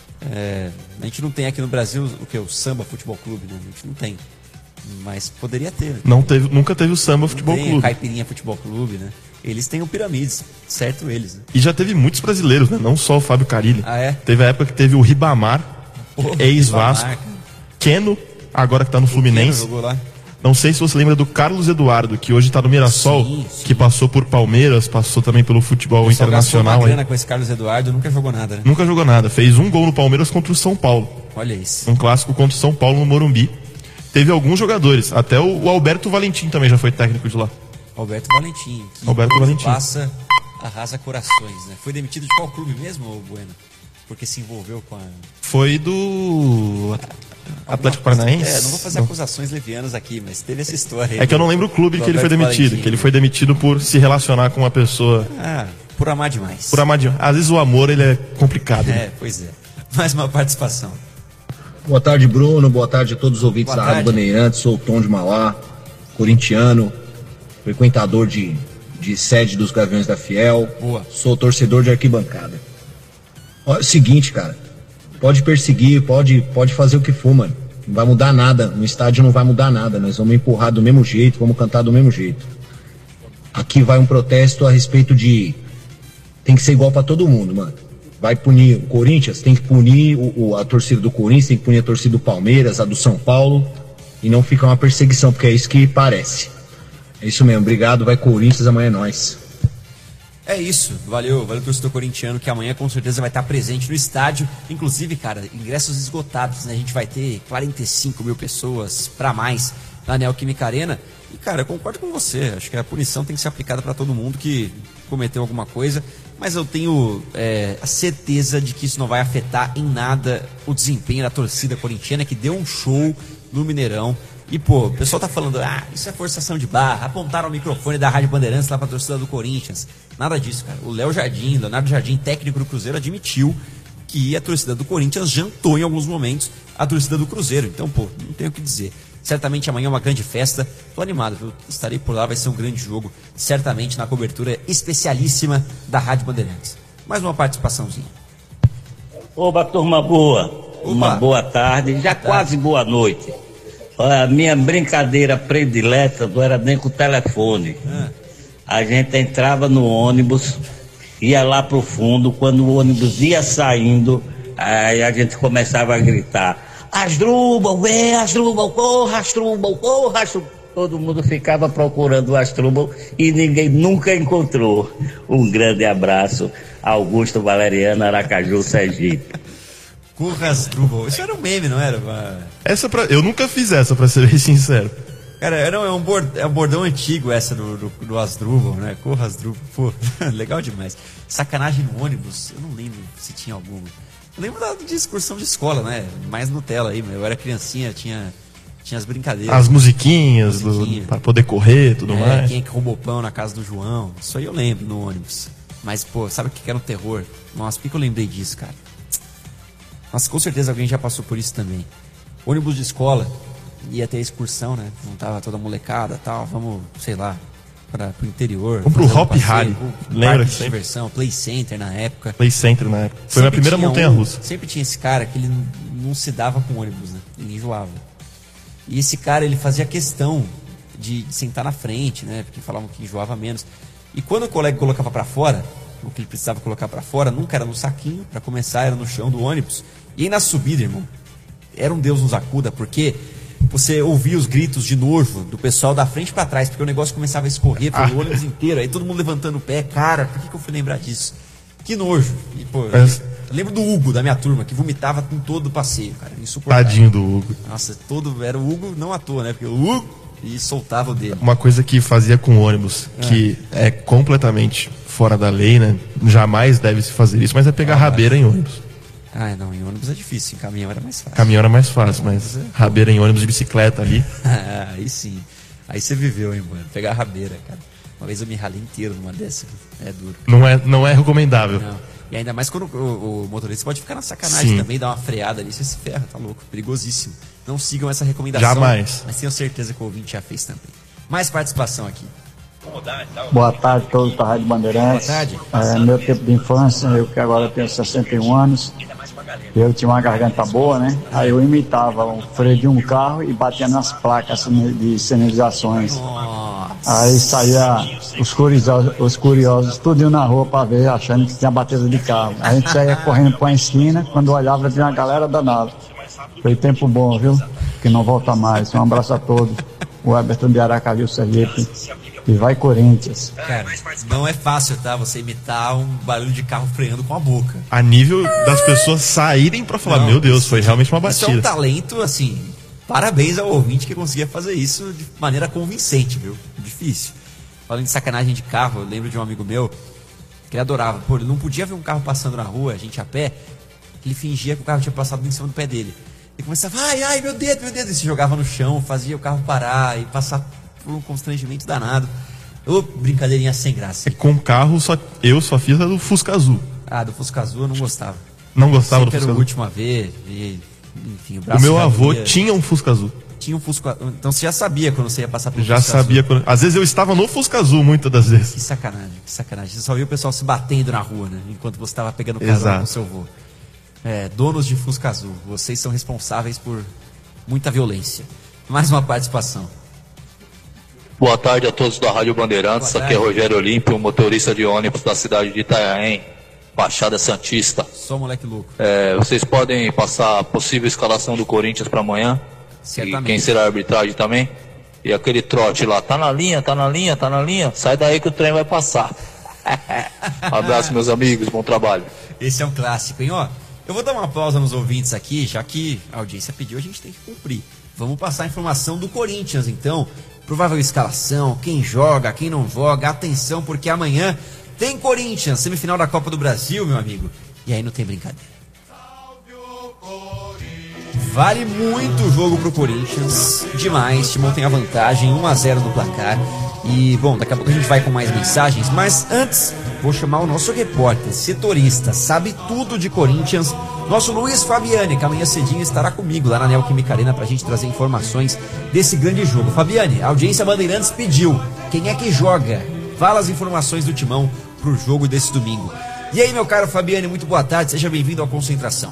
A gente não tem aqui no Brasil o Samba Futebol Clube, né? A gente não tem. Mas poderia ter. Né? Nunca teve o Samba Futebol Clube. A Caipirinha Futebol Clube, né? Eles têm o Piramides, certo eles. Né? E já teve muitos brasileiros, né? Não só o Fábio Carilli. Teve a época que teve o Ribamar, ex-Vasco. Keno, agora que tá no Fluminense. Jogou lá. Não sei se você lembra do Carlos Eduardo, que hoje tá no Mirassol, sim. Que passou por Palmeiras, passou também pelo futebol internacional. Uma grana com esse Carlos Eduardo, nunca jogou nada, né? Nunca jogou nada. Fez um gol no Palmeiras contra o São Paulo. Olha isso. Um clássico contra o São Paulo no Morumbi. Teve alguns jogadores, até o Alberto Valentim também já foi técnico de lá. Alberto Valentim, que passa, arrasa corações, né? Foi demitido de qual clube mesmo, Bueno? Porque se envolveu com a... Foi do Atlético Paranaense. Não vou fazer acusações levianas aqui, mas teve essa história aí. É que eu não lembro o clube que ele foi demitido. Valentim. Que ele foi demitido por se relacionar com uma pessoa... por amar demais. Por amar demais. Às vezes o amor, ele é complicado. Né? Pois é. Mais uma participação. Boa tarde, Bruno. Boa tarde a todos os ouvintes da Rádio Bandeirantes. Sou o Tom de Mauá, corintiano, frequentador de sede dos Gaviões da Fiel. Boa. Sou torcedor de arquibancada. Olha, é o seguinte, cara. Pode perseguir, pode fazer o que for, mano. Não vai mudar nada. No estádio não vai mudar nada. Nós vamos empurrar do mesmo jeito, vamos cantar do mesmo jeito. Aqui vai um protesto a respeito de... Tem que ser igual pra todo mundo, mano. Vai punir o Corinthians, tem que punir a torcida do Corinthians, tem que punir a torcida do Palmeiras, a do São Paulo. E não fica uma perseguição, porque é isso que parece. É isso mesmo. Obrigado. Vai Corinthians, amanhã é nóis. É isso, valeu torcedor corintiano, que amanhã com certeza vai estar presente no estádio. Inclusive, cara, ingressos esgotados, né? A gente vai ter 45 mil pessoas para mais na Neoquímica Arena. E, cara, eu concordo com você, acho que a punição tem que ser aplicada para todo mundo que cometeu alguma coisa, mas eu tenho a certeza de que isso não vai afetar em nada o desempenho da torcida corintiana, que deu um show no Mineirão. E, pô, o pessoal tá falando, isso é forçação de barra, apontaram o microfone da Rádio Bandeirantes lá pra torcida do Corinthians. Nada disso, cara. O Leonardo Jardim, técnico do Cruzeiro, admitiu que a torcida do Corinthians jantou em alguns momentos a torcida do Cruzeiro. Então, pô, não tenho o que dizer. Certamente amanhã é uma grande festa. Tô animado, viu? Estarei por lá, vai ser um grande jogo, certamente na cobertura especialíssima da Rádio Bandeirantes. Mais uma participaçãozinha. Oba, turma boa. Uma boa tarde, já quase boa noite. A minha brincadeira predileta não era nem com o telefone. A gente entrava no ônibus, ia lá pro fundo, quando o ônibus ia saindo, aí a gente começava a gritar: Asdrubal, Asdrubal, corra, Asdrubal, corra, Asdrubal. Todo mundo ficava procurando o Asdrubal e ninguém nunca encontrou. Um grande abraço, Augusto Valeriano, Aracaju, Sergipe. Corra, Asdrubal. Isso era um meme, não era? Eu nunca fiz essa, pra ser bem sincero. Cara, é um bordão antigo essa do Asdrubal, né? Corra, Asdrubal. Pô, legal demais. Sacanagem no ônibus, eu não lembro se tinha alguma. Eu lembro de excursão de escola, né? Mais Nutella aí, eu era criancinha, tinha as brincadeiras. As musiquinhas, pra poder correr e tudo mais. Quem é que roubou pão na casa do João. Isso aí eu lembro no ônibus. Mas, pô, sabe o que era um terror? Nossa, por que eu lembrei disso, cara? Mas com certeza alguém já passou por isso também. Ônibus de escola, ia ter excursão, né? Não tava toda molecada e tal, vamos, sei lá, pro interior. Vamos pro Hop Harry. Lembra de diversão, Play Center na época. Foi minha primeira montanha-russa. Sempre tinha esse cara que ele não se dava com ônibus, né? Ele enjoava. E esse cara, ele fazia questão de sentar na frente, né? Porque falavam que enjoava menos. E quando o colega colocava pra fora, o que ele precisava colocar pra fora, nunca era no saquinho, pra começar era no chão do ônibus. E aí na subida, irmão, era um Deus nos acuda, porque você ouvia os gritos de nojo do pessoal da frente pra trás, porque o negócio começava a escorrer pelo ônibus inteiro, aí todo mundo levantando o pé. Cara, por que eu fui lembrar disso? Que nojo. E, pô, eu lembro do Hugo, da minha turma, que vomitava em todo o passeio, cara, insuportável. Tadinho do Hugo. Nossa, era o Hugo, não à toa, né, porque o Hugo, e soltava o dele. Uma coisa que fazia com ônibus, que é completamente fora da lei, né, jamais deve se fazer isso, mas é pegar rabeira em ônibus. Não, em ônibus é difícil, em caminhão era mais fácil. Caminhão era mais fácil, mas rabeira em ônibus de bicicleta ali. Aí sim. Aí você viveu, hein, mano? Pegar a rabeira, cara. Uma vez eu me ralei inteiro numa dessa. É duro. Não é recomendável. Não. E ainda mais quando o motorista pode ficar na sacanagem também, dar uma freada ali, você se ferra, tá louco. Perigosíssimo. Não sigam essa recomendação. Jamais. Mas tenho certeza que o ouvinte já fez também. Mais participação aqui. Boa tarde a todos da Rádio Bandeirantes. Boa tarde. Meu tempo de infância, eu que agora tenho 61 anos, eu tinha uma garganta boa, né? Aí eu imitava o freio de um carro e batia nas placas de sinalizações. Aí saía os curiosos tudinho na rua para ver, achando que tinha batida de carro. A gente saía correndo para a esquina, quando olhava tinha uma galera danada. Foi tempo bom, viu? Que não volta mais. Um abraço a todos. O Everton de Aracaju, Sergipe. E vai Corinthians. Cara, não é fácil, tá? Você imitar um barulho de carro freando com a boca. A nível das pessoas saírem pra falar, meu Deus, foi realmente uma batida. Isso é um talento, assim, parabéns ao ouvinte que conseguia fazer isso de maneira convincente, viu? Difícil. Falando de sacanagem de carro, eu lembro de um amigo meu que ele adorava. Pô, ele não podia ver um carro passando na rua, a gente a pé, ele fingia que o carro tinha passado em cima do pé dele. Ele começava, ai, meu dedo, e se jogava no chão, fazia o carro parar e passar por um constrangimento danado. Brincadeirinha sem graça. Com carro, eu só fiz a do Fusca Azul. Do Fusca Azul eu não gostava. Não gostava sempre do Fusca Azul? Era o último a ver, enfim, o meu avô tinha um Fusca Azul. Tinha um Fusca. Então você já sabia quando você ia passar pelo Já Fusca sabia. Azul. Às vezes eu estava no Fusca Azul, muitas das vezes. Que sacanagem. Você só viu o pessoal se batendo na rua, né? Enquanto você estava pegando carona com o seu avô. Donos de Fusca Azul, vocês são responsáveis por muita violência. Mais uma participação. Boa tarde a todos da Rádio Bandeirantes, aqui é Rogério Olímpio, motorista de ônibus da cidade de Itanhaém, Baixada Santista. Só moleque louco. Vocês podem passar a possível escalação do Corinthians para amanhã? Certamente. E quem será a arbitragem também? E aquele trote lá, tá na linha, sai daí que o trem vai passar. Abraço, meus amigos, bom trabalho. Esse é um clássico, hein? Ó, eu vou dar uma pausa nos ouvintes aqui, já que a audiência pediu, a gente tem que cumprir. Vamos passar a informação do Corinthians, então. Provável escalação, quem joga, quem não joga. Atenção, porque amanhã tem Corinthians, semifinal da Copa do Brasil, meu amigo. E aí não tem brincadeira. Vale muito o jogo pro Corinthians, demais. Timão tem a vantagem, 1-0 no placar. E, bom, daqui a pouco a gente vai com mais mensagens, mas antes vou chamar o nosso repórter, setorista, sabe tudo de Corinthians, nosso Luiz Fabiani, que amanhã cedinho estará comigo lá na Neoquímica Arena pra gente trazer informações desse grande jogo. Fabiani, a audiência Bandeirantes pediu, quem é que joga? Fala as informações do Timão pro jogo desse domingo. E aí, meu caro Fabiani, muito boa tarde, seja bem-vindo ao Concentração.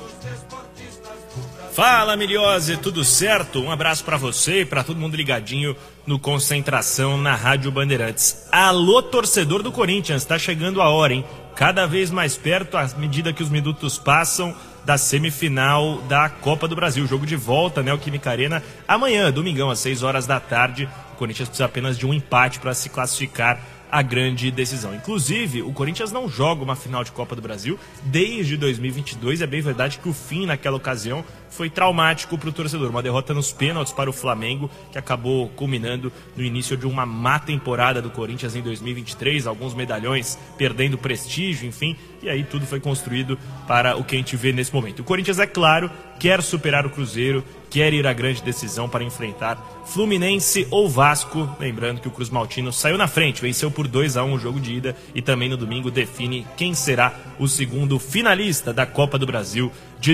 Fala, Miliose, tudo certo? Um abraço pra você e pra todo mundo ligadinho no Concentração na Rádio Bandeirantes. Alô, torcedor do Corinthians, tá chegando a hora, hein? Cada vez mais perto, à medida que os minutos passam, da semifinal da Copa do Brasil. Jogo de volta, né, o Neoquímica Arena, amanhã, domingão, às 6 horas da tarde. O Corinthians precisa apenas de um empate para se classificar a grande decisão. Inclusive, o Corinthians não joga uma final de Copa do Brasil desde 2022. É bem verdade que o fim naquela ocasião foi traumático para o torcedor. Uma derrota nos pênaltis para o Flamengo, que acabou culminando no início de uma má temporada do Corinthians em 2023. Alguns medalhões perdendo prestígio, enfim. E aí tudo foi construído para o que a gente vê nesse momento. O Corinthians, é claro, quer superar o Cruzeiro, quer ir à grande decisão para enfrentar Fluminense ou Vasco. Lembrando que o Cruz Maltino saiu na frente, venceu por 2-1 o jogo de ida e também no domingo define quem será o segundo finalista da Copa do Brasil de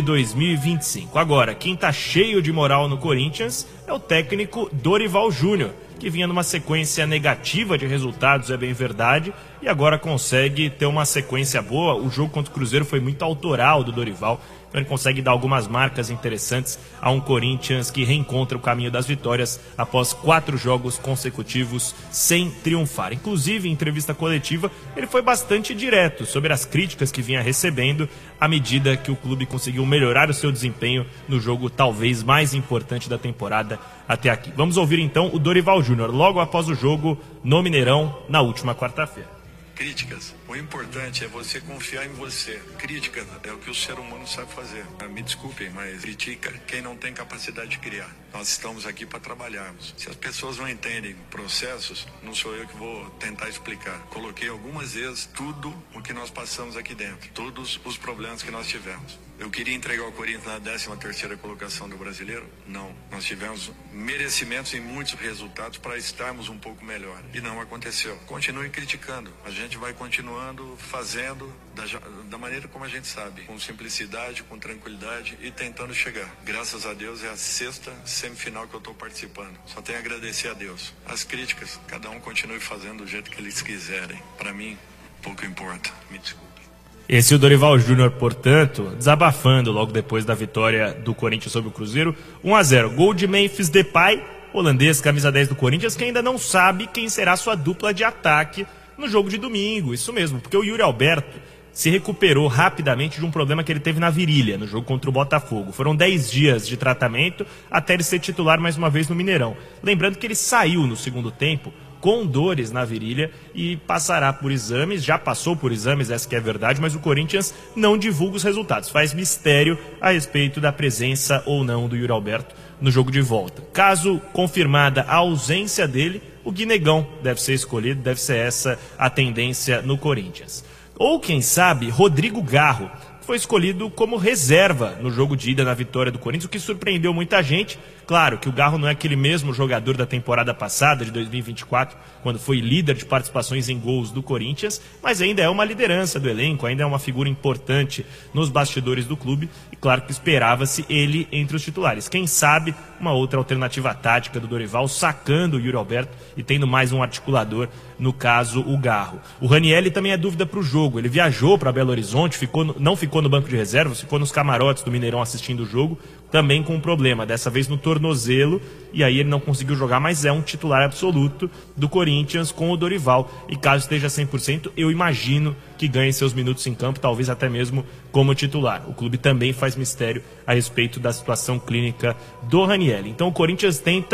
2025. Agora, quem tá cheio de moral no Corinthians é o técnico Dorival Júnior, que vinha numa sequência negativa de resultados, é bem verdade, e agora consegue ter uma sequência boa. O jogo contra o Cruzeiro foi muito autoral do Dorival, então ele consegue dar algumas marcas interessantes a um Corinthians que reencontra o caminho das vitórias após 4 jogos consecutivos sem triunfar. Inclusive, em entrevista coletiva, ele foi bastante direto sobre as críticas que vinha recebendo à medida que o clube conseguiu melhorar o seu desempenho no jogo talvez mais importante da temporada até aqui. Vamos ouvir então o Dorival Júnior logo após o jogo no Mineirão na última quarta-feira. Críticas. O importante é você confiar em você. Crítica é o que o ser humano sabe fazer. Me desculpem, mas critica quem não tem capacidade de criar. Nós estamos aqui para trabalharmos. Se as pessoas não entendem processos, não sou eu que vou tentar explicar. Coloquei algumas vezes tudo o que nós passamos aqui dentro, todos os problemas que nós tivemos. Eu queria entregar o Corinthians na 13ª colocação do Brasileiro? Não. Nós tivemos merecimentos em muitos resultados para estarmos um pouco melhor. E não aconteceu. Continue criticando. A gente vai continuando fazendo da maneira como a gente sabe. Com simplicidade, com tranquilidade e tentando chegar. Graças a Deus é a 6ª semifinal que eu estou participando. Só tenho a agradecer a Deus. As críticas, cada um continue fazendo do jeito que eles quiserem. Para mim, pouco importa. Me desculpe. Esse é o Dorival Júnior, portanto, desabafando logo depois da vitória do Corinthians sobre o Cruzeiro. 1-0, gol de Memphis Depay, holandês, camisa 10 do Corinthians, que ainda não sabe quem será sua dupla de ataque no jogo de domingo. Isso mesmo, porque o Yuri Alberto se recuperou rapidamente de um problema que ele teve na virilha no jogo contra o Botafogo. Foram 10 dias de tratamento até ele ser titular mais uma vez no Mineirão. Lembrando que ele saiu no segundo tempo com dores na virilha e passará por exames, já passou por exames, essa que é a verdade, mas o Corinthians não divulga os resultados, faz mistério a respeito da presença ou não do Yuri Alberto no jogo de volta. Caso confirmada a ausência dele, o Guinegão deve ser escolhido, deve ser essa a tendência no Corinthians. Ou, quem sabe, Rodrigo Garro foi escolhido como reserva no jogo de ida na vitória do Corinthians, o que surpreendeu muita gente. Claro que o Garro não é aquele mesmo jogador da temporada passada, de 2024, quando foi líder de participações em gols do Corinthians, mas ainda é uma liderança do elenco, ainda é uma figura importante nos bastidores do clube, e claro que esperava-se ele entre os titulares. Quem sabe uma outra alternativa tática do Dorival, sacando o Yuri Alberto e tendo mais um articulador, no caso o Garro. O Ranielli também é dúvida para o jogo, ele viajou para Belo Horizonte, não ficou no banco de reservas, ficou nos camarotes do Mineirão assistindo o jogo, também com um problema, dessa vez no tornozelo, e aí ele não conseguiu jogar, mas é um titular absoluto do Corinthians com o Dorival, e caso esteja 100%, eu imagino que ganhe seus minutos em campo, talvez até mesmo como titular. O clube também faz mistério a respeito da situação clínica do Ranielli. Então o Corinthians tenta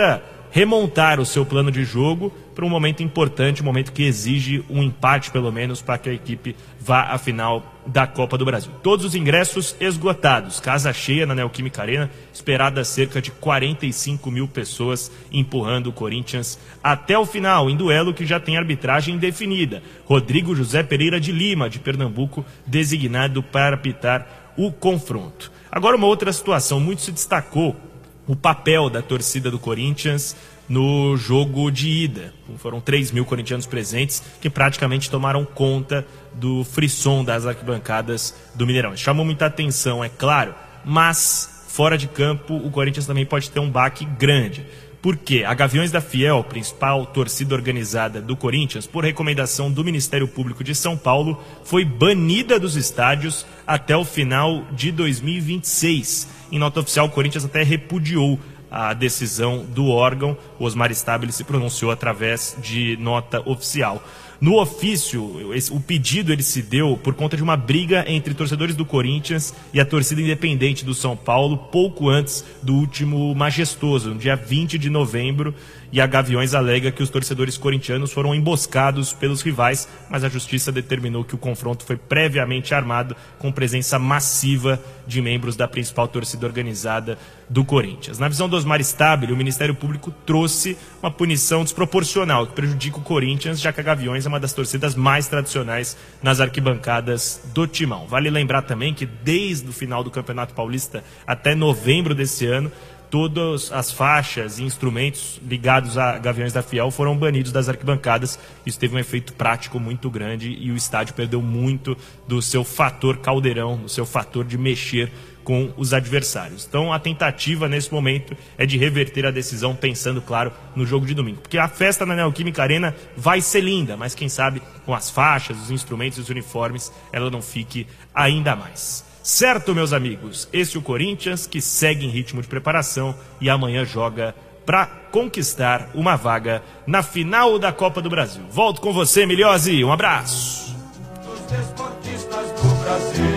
remontar o seu plano de jogo para um momento importante, um momento que exige um empate pelo menos para que a equipe vá à final da Copa do Brasil. Todos os ingressos esgotados, casa cheia na Neoquímica Arena, esperada cerca de 45 mil pessoas empurrando o Corinthians até o final, em duelo que já tem arbitragem definida. Rodrigo José Pereira de Lima, de Pernambuco, designado para apitar o confronto. Agora, uma outra situação, muito se destacou o papel da torcida do Corinthians no jogo de ida. Foram 3 mil corintianos presentes que praticamente tomaram conta do frisson das arquibancadas do Mineirão. Chamou muita atenção, é claro, mas fora de campo o Corinthians também pode ter um baque grande. Por quê? A Gaviões da Fiel, principal torcida organizada do Corinthians, por recomendação do Ministério Público de São Paulo, foi banida dos estádios até o final de 2026. Em nota oficial, o Corinthians até repudiou a decisão do órgão. O Osmar Stabile se pronunciou através de nota oficial. No ofício, o pedido ele se deu por conta de uma briga entre torcedores do Corinthians e a torcida independente do São Paulo, pouco antes do último Majestoso, no dia 20 de novembro, e a Gaviões alega que os torcedores corintianos foram emboscados pelos rivais, mas a justiça determinou que o confronto foi previamente armado com presença massiva de membros da principal torcida organizada do Corinthians. Na visão do Osmar Stabile, o Ministério Público trouxe uma punição desproporcional que prejudica o Corinthians, já que a Gaviões é uma das torcidas mais tradicionais nas arquibancadas do Timão. Vale lembrar também que desde o final do Campeonato Paulista até novembro desse ano, todas as faixas e instrumentos ligados a Gaviões da Fiel foram banidos das arquibancadas. Isso teve um efeito prático muito grande e o estádio perdeu muito do seu fator caldeirão, do seu fator de mexer com os adversários. Então a tentativa nesse momento é de reverter a decisão, pensando, claro, no jogo de domingo. Porque a festa na Neoquímica Arena vai ser linda, mas quem sabe com as faixas, os instrumentos e os uniformes ela não fique ainda mais. Certo, meus amigos? Esse é o Corinthians que segue em ritmo de preparação e amanhã joga para conquistar uma vaga na final da Copa do Brasil. Volto com você, Milhose. Um abraço. Os desportistas do Brasil.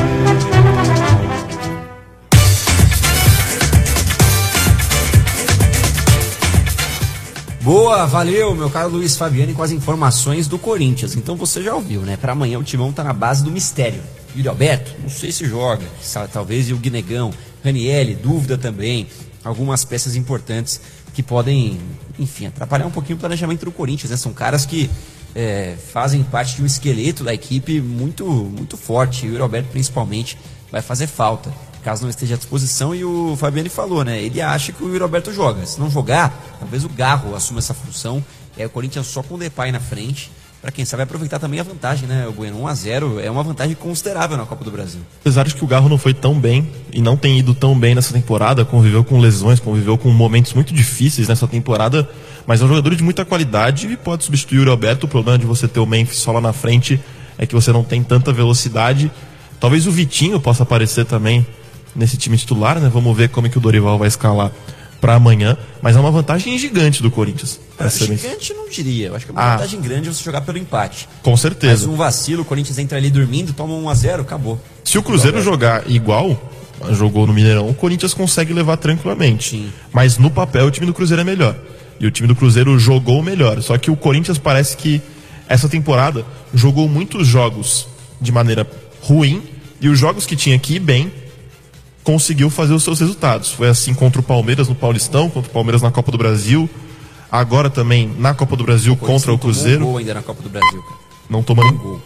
Boa, valeu, meu caro Luiz Fabiani, com as informações do Corinthians. Então você já ouviu, né? Para amanhã o Timão tá na base do mistério. Yuri Alberto, não sei se joga, talvez o Guinegão, Ranielli, dúvida também, algumas peças importantes que podem, enfim, atrapalhar um pouquinho o planejamento do Corinthians, né? São caras que fazem parte de um esqueleto da equipe muito, muito forte. O Yuri Alberto principalmente vai fazer falta, caso não esteja à disposição, e o Fabiani falou, né? Ele acha que o Yuri Alberto joga. Se não jogar, talvez o Garro assuma essa função. O Corinthians só com o Depay na frente, para quem sabe aproveitar também a vantagem, né? O Bueno 1-0 é uma vantagem considerável na Copa do Brasil. Apesar de que o Garro não foi tão bem e não tem ido tão bem nessa temporada, conviveu com lesões, conviveu com momentos muito difíceis nessa temporada, mas é um jogador de muita qualidade e pode substituir o Yuri Alberto. O problema de você ter o Memphis só lá na frente é que você não tem tanta velocidade. Talvez o Vitinho possa aparecer também nesse time titular, né? Vamos ver como é que o Dorival vai escalar para amanhã, mas é uma vantagem gigante do Corinthians. Gigante não diria, eu acho que é uma vantagem grande você jogar pelo empate. Com certeza. Mas um vacilo, o Corinthians entra ali dormindo, toma 1-0, acabou. Se o Cruzeiro jogar igual jogou no Mineirão, o Corinthians consegue levar tranquilamente. Sim. Mas no papel o time do Cruzeiro é melhor. E o time do Cruzeiro jogou melhor. Só que o Corinthians parece que essa temporada jogou muitos jogos de maneira ruim, e os jogos que tinha que ir bem conseguiu fazer os seus resultados. Foi assim contra o Palmeiras no Paulistão, contra o Palmeiras na Copa do Brasil, agora também na Copa do Brasil contra o Cruzeiro. Tomou um gol ainda na Copa do Brasil, cara. Não tomou nenhum gol.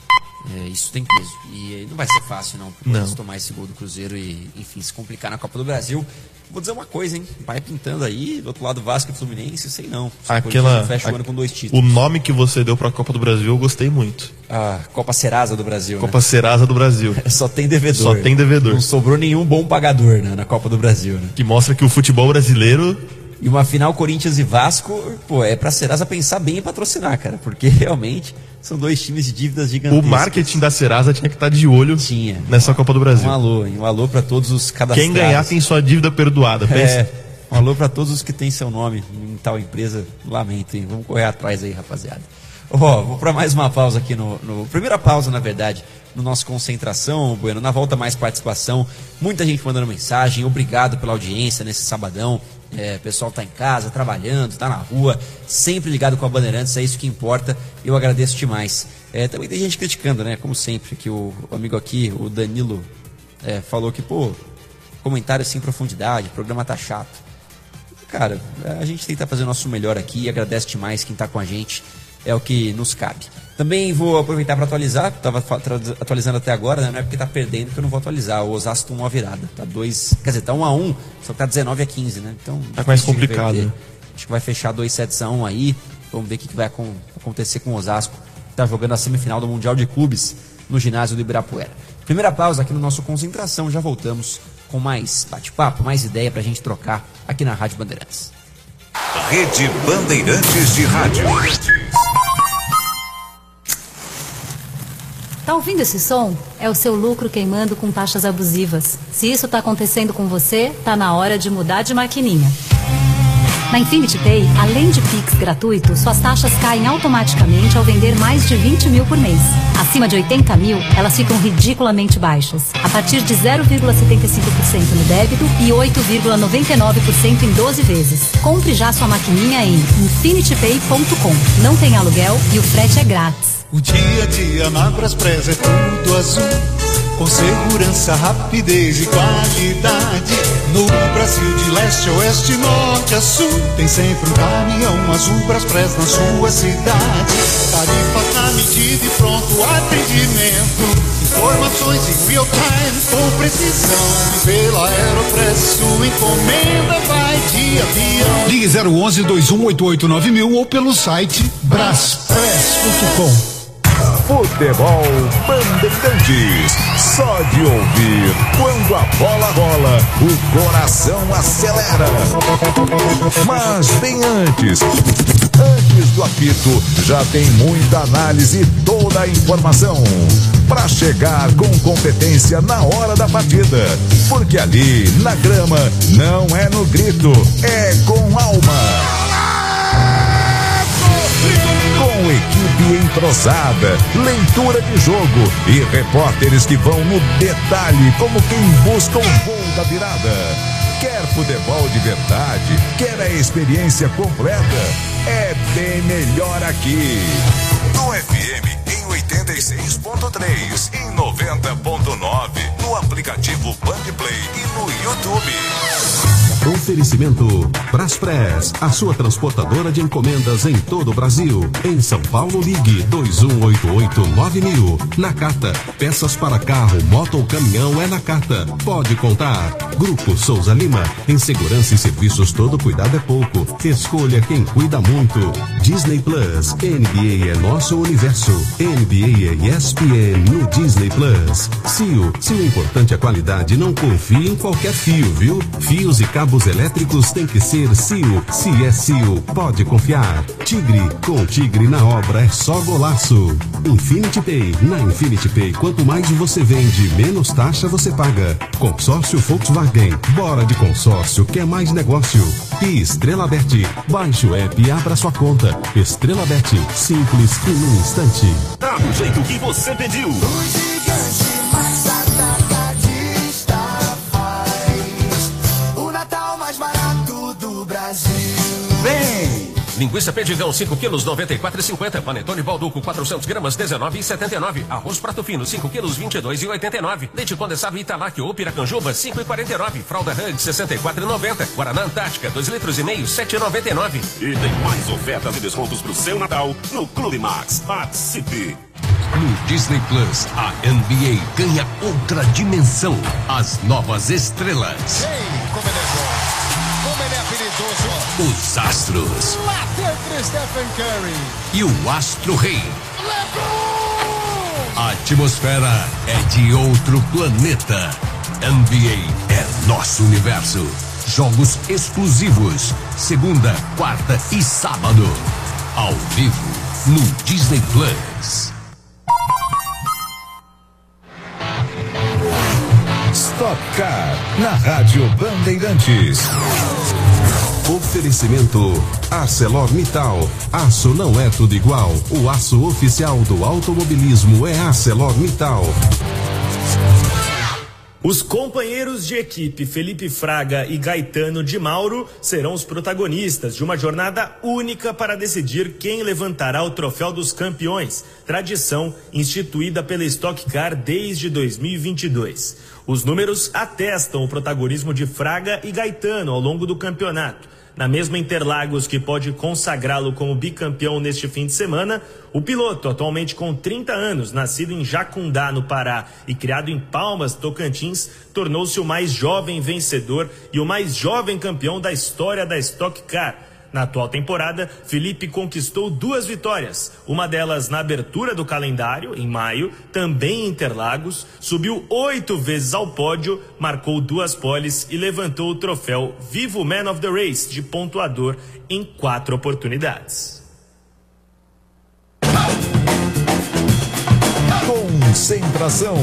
Isso tem peso. E não vai ser fácil, não tomar esse gol do Cruzeiro e, enfim, se complicar na Copa do Brasil. Vou dizer uma coisa, hein? Vai pintando aí, do outro lado Vasco e Fluminense, sei não. Fecha o ano com 2 títulos. O nome que você deu pra Copa do Brasil eu gostei muito. A Copa Serasa do Brasil, Copa Serasa do Brasil. Só tem devedor. Só tem devedor. Não sobrou nenhum bom pagador, né, na Copa do Brasil, né? Que mostra que o futebol brasileiro... E uma final Corinthians e Vasco, é pra Serasa pensar bem em patrocinar, cara. Porque realmente são 2 times de dívidas gigantescas. O marketing da Serasa tinha que estar de olho nessa Copa do Brasil. Um alô pra todos os cadastrados. Quem ganhar tem sua dívida perdoada, pensa. Um alô pra todos os que têm seu nome em tal empresa. Lamento, hein? Vamos correr atrás aí, rapaziada. Vou pra mais uma pausa aqui primeira pausa, na verdade, no nosso Concentração, Bueno. Na volta, mais participação. Muita gente mandando mensagem. Obrigado pela audiência nesse sabadão. O pessoal tá em casa, trabalhando, tá na rua, sempre ligado com a Bandeirantes, é isso que importa. Eu agradeço demais. Também tem gente criticando, né? Como sempre, que o amigo aqui, o Danilo, falou que, comentário sem profundidade, o programa tá chato. Cara, a gente tenta fazer o nosso melhor aqui e agradece demais quem tá com a gente, é o que nos cabe. Também vou aproveitar para atualizar, estava atualizando até agora, né? Não é porque tá perdendo que eu não vou atualizar. O Osasco tomou uma virada, tá 1-1, só que tá 19-15, né? Então tá mais complicado. Acho que vai fechar 2-7-1 aí. Vamos ver o que vai acontecer com o Osasco, que tá jogando a semifinal do Mundial de Clubes no ginásio do Ibirapuera. Primeira pausa aqui no nosso Concentração, já voltamos com mais bate-papo, mais ideia pra gente trocar aqui na Rádio Bandeirantes. Rede Bandeirantes de Rádio. Tá ouvindo esse som? É o seu lucro queimando com taxas abusivas. Se isso tá acontecendo com você, tá na hora de mudar de maquininha. Na Infinity Pay, além de Pix gratuito, suas taxas caem automaticamente ao vender mais de 20 mil por mês. Acima de 80 mil, elas ficam ridiculamente baixas, a partir de 0,75% no débito e 8,99% em 12 vezes. Compre já sua maquininha em infinitypay.com. Não tem aluguel e o frete é grátis. O dia a dia na Braspress é tudo azul, com segurança, rapidez e qualidade. No Brasil de leste a oeste, norte a sul, tem sempre um caminhão azul Braspress na sua cidade. Tarifas na medida e pronto atendimento, informações em real time com precisão. E pela Aeropress sua encomenda vai de avião. Ligue 011-2188-9000 ou pelo site braspress.com. Futebol Bandeirantes. Só de ouvir, quando a bola rola, o coração acelera. Mas bem antes do apito, já tem muita análise e toda a informação para chegar com competência na hora da partida. Porque ali, na grama, não é no grito, é com alma. Com equipe entrosada, leitura de jogo e repórteres que vão no detalhe como quem busca o gol da virada. Quer futebol de verdade? Quer a experiência completa? É bem melhor aqui. No FM em 86.3, em 90.9, no aplicativo Bandplay e no YouTube. Oferecimento Braspress, a sua transportadora de encomendas em todo o Brasil. Em São Paulo, ligue 2188-9000. Nakata, peças para carro, moto ou caminhão é Nakata. Pode contar. Grupo Souza Lima, em segurança e serviços todo cuidado é pouco. Escolha quem cuida muito. Disney Plus, NBA é nosso universo. NBA é ESPN no Disney Plus. Cio, se o importante é a qualidade, não confie em qualquer fio, viu? Fios e cabos elétricos tem que ser Cio. Se é Cio, pode confiar. Tigre, com Tigre na obra é só golaço. Infinity Pay, na Infinity Pay, quanto mais você vende, menos taxa você paga. Consórcio Volkswagen, bora de consórcio, quer mais negócio. E Estrela Bet, baixe o app e abra sua conta. Estrela Bet, simples e num instante. Dá do jeito que você pediu. O gigante mais atacadista faz o Natal mais barato do Brasil. Vem! Linguiça Perdigão 5 quilos 94,50. Panetone Balduco 400 gramas 19,79. Arroz Prato Fino 5 quilos 22,89. Leite condensado Italac ou Piracanjuba 5,49. Fralda Hug 64,90. Guaraná Antártica 2 litros e meio 7,99. E tem mais ofertas e descontos pro seu Natal no Clube Max. Participe! No Disney Plus, a NBA ganha outra dimensão. As novas estrelas. Como ele é bom, como ele é habilidoso. Os astros. Lá dentro, Stephen Curry. E o Astro Rei. A atmosfera é de outro planeta. NBA é nosso universo. Jogos exclusivos. Segunda, quarta e sábado. Ao vivo, no Disney Plus. Stock Car, na Rádio Bandeirantes. Oferecimento ArcelorMittal. Aço não é tudo igual. O aço oficial do automobilismo é ArcelorMittal. Os companheiros de equipe Felipe Fraga e Gaetano de Mauro serão os protagonistas de uma jornada única para decidir quem levantará o troféu dos campeões, tradição instituída pela Stock Car desde 2022. Os números atestam o protagonismo de Fraga e Gaetano ao longo do campeonato. Na mesma Interlagos, que pode consagrá-lo como bicampeão neste fim de semana, o piloto, atualmente com 30 anos, nascido em Jacundá, no Pará, e criado em Palmas, Tocantins, tornou-se o mais jovem vencedor e o mais jovem campeão da história da Stock Car. Na atual temporada, Felipe conquistou 2 vitórias, uma delas na abertura do calendário, em maio, também em Interlagos, subiu 8 vezes ao pódio, marcou 2 poles e levantou o troféu Vivo Man of the Race de pontuador em 4 oportunidades. Concentração.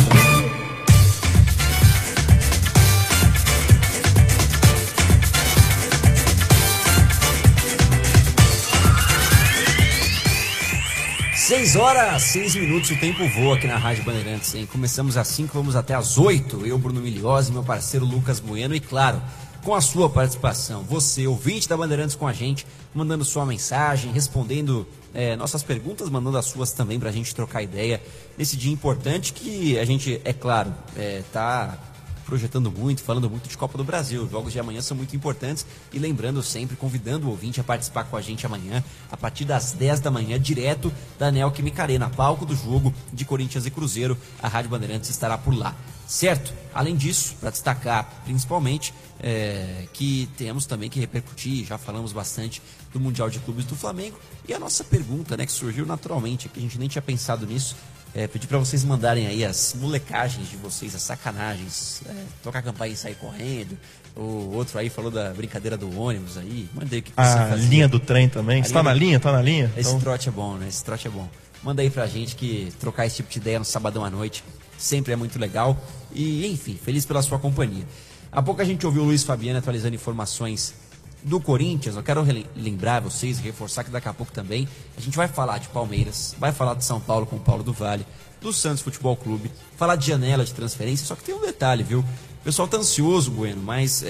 Seis horas, 6 minutos, o tempo voa aqui na Rádio Bandeirantes, hein? Começamos às 5, vamos até às 8. Eu, Bruno Miliose, meu parceiro Lucas Bueno e, claro, com a sua participação, você, ouvinte da Bandeirantes com a gente, mandando sua mensagem, respondendo nossas perguntas, mandando as suas também pra gente trocar ideia nesse dia importante que a gente, é claro, tá projetando muito, falando muito de Copa do Brasil. Os jogos de amanhã são muito importantes e lembrando sempre, convidando o ouvinte a participar com a gente amanhã, a partir das 10 da manhã, direto da Neoquímica Arena, palco do jogo de Corinthians e Cruzeiro. A Rádio Bandeirantes estará por lá, certo? Além disso, para destacar principalmente que temos também que repercutir, já falamos bastante do Mundial de Clubes do Flamengo e a nossa pergunta, né, que surgiu naturalmente, que a gente nem tinha pensado nisso. Pedir para vocês mandarem aí as molecagens de vocês, as sacanagens, tocar a campainha e sair correndo. O outro aí falou da brincadeira do ônibus aí. Mandei o que você fazia. A linha do trem também. Você tá na linha? Tá na linha? Esse então... trote é bom, né? Esse trote é bom. Manda aí pra gente que trocar esse tipo de ideia no sabadão à noite sempre é muito legal. E, enfim, feliz pela sua companhia. Há pouco a gente ouviu o Luiz Fabiano atualizando informações do Corinthians. Eu quero lembrar vocês e reforçar que daqui a pouco também a gente vai falar de Palmeiras, vai falar de São Paulo com o Paulo do Vale, do Santos Futebol Clube, falar de janela de transferência, só que tem um detalhe, viu? O pessoal tá ansioso, Bueno, mas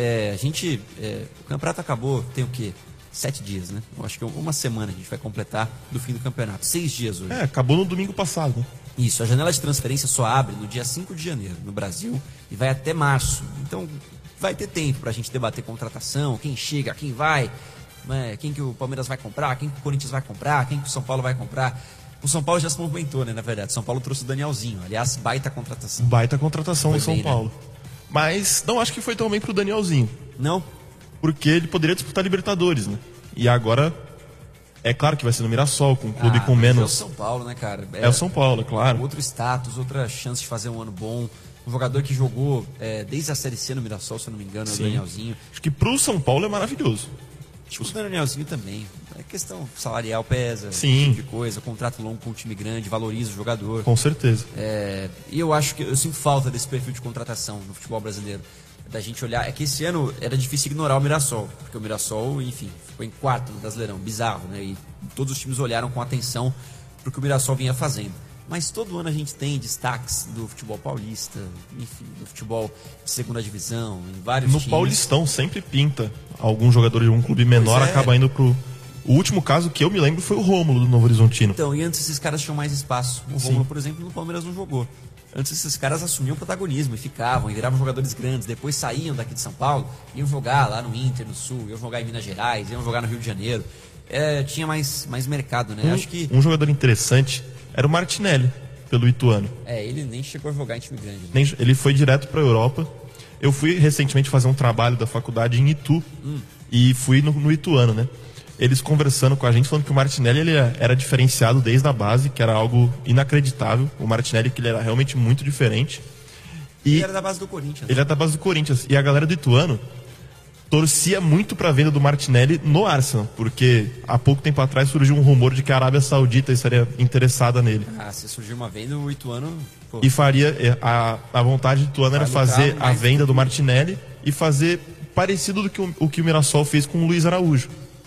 o campeonato acabou, tem o quê? 7 dias, né? Eu acho que uma semana a gente vai completar do fim do campeonato, 6 dias hoje. Acabou no domingo passado, né? Isso, a janela de transferência só abre no dia 5 de janeiro no Brasil e vai até março, então vai ter tempo pra gente debater contratação, quem chega, quem vai, quem que o Palmeiras vai comprar, quem que o Corinthians vai comprar, quem que o São Paulo vai comprar. O São Paulo já se movimentou, né, na verdade. São Paulo trouxe o Danielzinho, aliás, baita contratação. Baita contratação em São bem, Paulo. Né? Mas não acho que foi tão bem pro Danielzinho. Não? Porque ele poderia disputar Libertadores, né? E agora, é claro que vai ser no Mirassol, com um clube com menos... É o São Paulo, né, cara? É o São Paulo, claro. Outro status, outra chance de fazer um ano bom. Um jogador que jogou desde a Série C no Mirassol, se eu não me engano, é o Danielzinho. Acho que pro São Paulo é maravilhoso. Tipo, o Danielzinho também. A questão salarial pesa, sim, tipo de coisa, contrato longo com um time grande, valoriza o jogador. Com certeza. E eu acho que eu sinto falta desse perfil de contratação no futebol brasileiro. Da gente olhar, é que esse ano era difícil ignorar o Mirassol, porque o Mirassol, enfim, ficou em quarto no Brasileirão, bizarro, né? E todos os times olharam com atenção pro que o Mirassol vinha fazendo. Mas todo ano a gente tem destaques do futebol paulista, enfim, do futebol de segunda divisão, em vários times. No Paulistão sempre pinta algum jogador de um clube menor, acaba indo pro... O último caso que eu me lembro foi o Rômulo do Novo Horizontino. Então, e antes esses caras tinham mais espaço. O Rômulo, por exemplo, no Palmeiras não jogou. Antes esses caras assumiam protagonismo e ficavam, e viravam jogadores grandes. Depois saíam daqui de São Paulo, iam jogar lá no Inter, no Sul, iam jogar em Minas Gerais, iam jogar no Rio de Janeiro. Tinha mais mercado, né? Acho que... Um jogador interessante era o Martinelli, pelo Ituano. Ele nem chegou a jogar em time grande. Né? Ele foi direto para a Europa. Eu fui recentemente fazer um trabalho da faculdade em Itu. E fui no Ituano, né? Eles conversando com a gente, falando que o Martinelli ele era diferenciado desde a base, que era algo inacreditável. O Martinelli, que ele era realmente muito diferente. E ele era da base do Corinthians. Ele era da base do Corinthians. E a galera do Ituano torcia muito para a venda do Martinelli no Arsenal, porque há pouco tempo atrás surgiu um rumor de que a Arábia Saudita estaria interessada nele. Se surgir uma venda, o Ituano... Pô. E faria... A vontade do Ituano era fazer a venda do Martinelli e fazer parecido do que o que o Mirassol fez com o Luiz Araújo.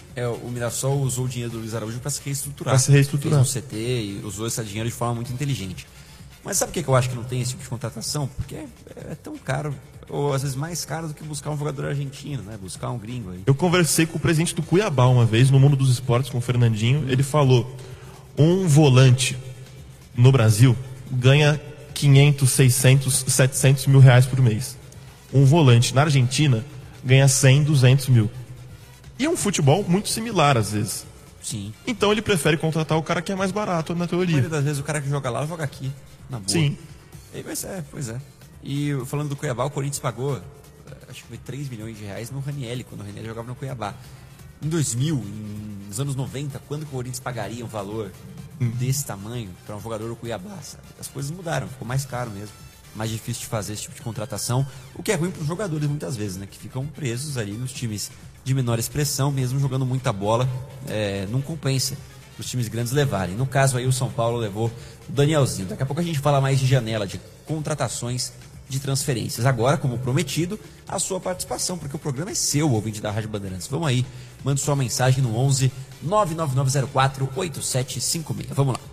O Mirassol usou o dinheiro do Luiz Araújo para se reestruturar. Para se reestruturar. Fez um CT e usou esse dinheiro de forma muito inteligente. Mas sabe por que eu acho que não tem esse tipo de contratação? Porque é tão caro, ou às vezes mais caro do que buscar um jogador argentino, né? Buscar um gringo aí. Eu conversei com o presidente do Cuiabá uma vez, no Mundo dos Esportes, com o Fernandinho. Ele falou, um volante no Brasil ganha 500, 600, 700 mil reais por mês. Um volante na Argentina ganha 100, 200 mil. E é um futebol muito similar, às vezes. Sim. Então ele prefere contratar o cara que é mais barato, na teoria. A maioria das vezes o cara que joga lá, joga aqui, na boa. Sim. Pois é. E falando do Cuiabá, o Corinthians pagou, acho que foi 3 milhões de reais no Ranieri, quando o Ranieri jogava no Cuiabá. Em 2000, nos anos 90, quando o Corinthians pagaria um valor desse tamanho para um jogador do Cuiabá, sabe? As coisas mudaram, ficou mais caro mesmo. Mais difícil de fazer esse tipo de contratação, o que é ruim para os jogadores muitas vezes, né? Que ficam presos ali nos times de menor expressão, mesmo jogando muita bola, não compensa os times grandes levarem. No caso aí o São Paulo levou o Danielzinho. Daqui a pouco a gente fala mais de janela de contratações, de transferências. Agora, como prometido, a sua participação, porque o programa é seu, ouvinte da Rádio Bandeirantes. Vamos aí, mande sua mensagem no 11 99904 8756. Vamos lá.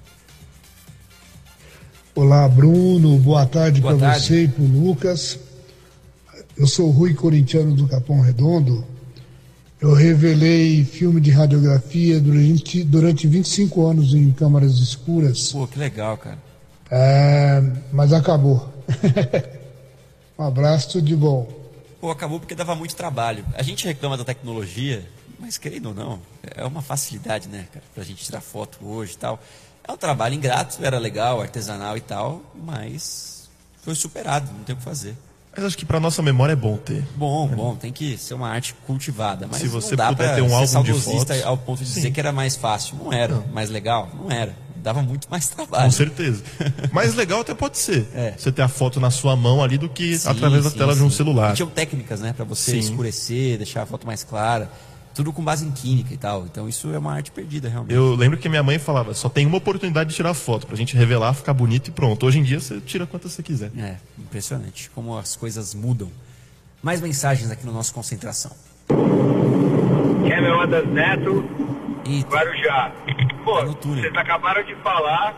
Olá, Bruno. Boa tarde para você e para o Lucas. Eu sou o Rui Corintiano do Capão Redondo. Eu revelei filme de radiografia durante 25 anos em câmaras escuras. Pô, que legal, cara. Mas acabou. Um abraço, tudo de bom. Pô, acabou porque dava muito trabalho. A gente reclama da tecnologia, mas querendo ou não, é uma facilidade, né, cara, pra gente tirar foto hoje e tal. É um trabalho ingrato, era legal, artesanal e tal, mas foi superado, não tem o que fazer. Mas acho que pra nossa memória é bom ter. Bom, tem que ser uma arte cultivada. Mas se você não dá puder pra ter um ser álbum de saudosista fotos, ao ponto de dizer que era mais fácil. Não era. Mais legal? Não era. Dava muito mais trabalho. Com certeza. Mais legal até pode ser. Você ter a foto na sua mão ali do que através da tela de um celular. E tinham técnicas, né? Pra você escurecer, deixar a foto mais clara. Tudo com base em química e tal. Então isso é uma arte perdida, realmente. Eu lembro que minha mãe falava, só tem uma oportunidade de tirar foto, pra gente revelar, ficar bonito e pronto. Hoje em dia você tira quantas você quiser. Impressionante como as coisas mudam. Mais mensagens aqui no nosso Concentração. Camerodas Neto, Guarujá. Pô, vocês acabaram de falar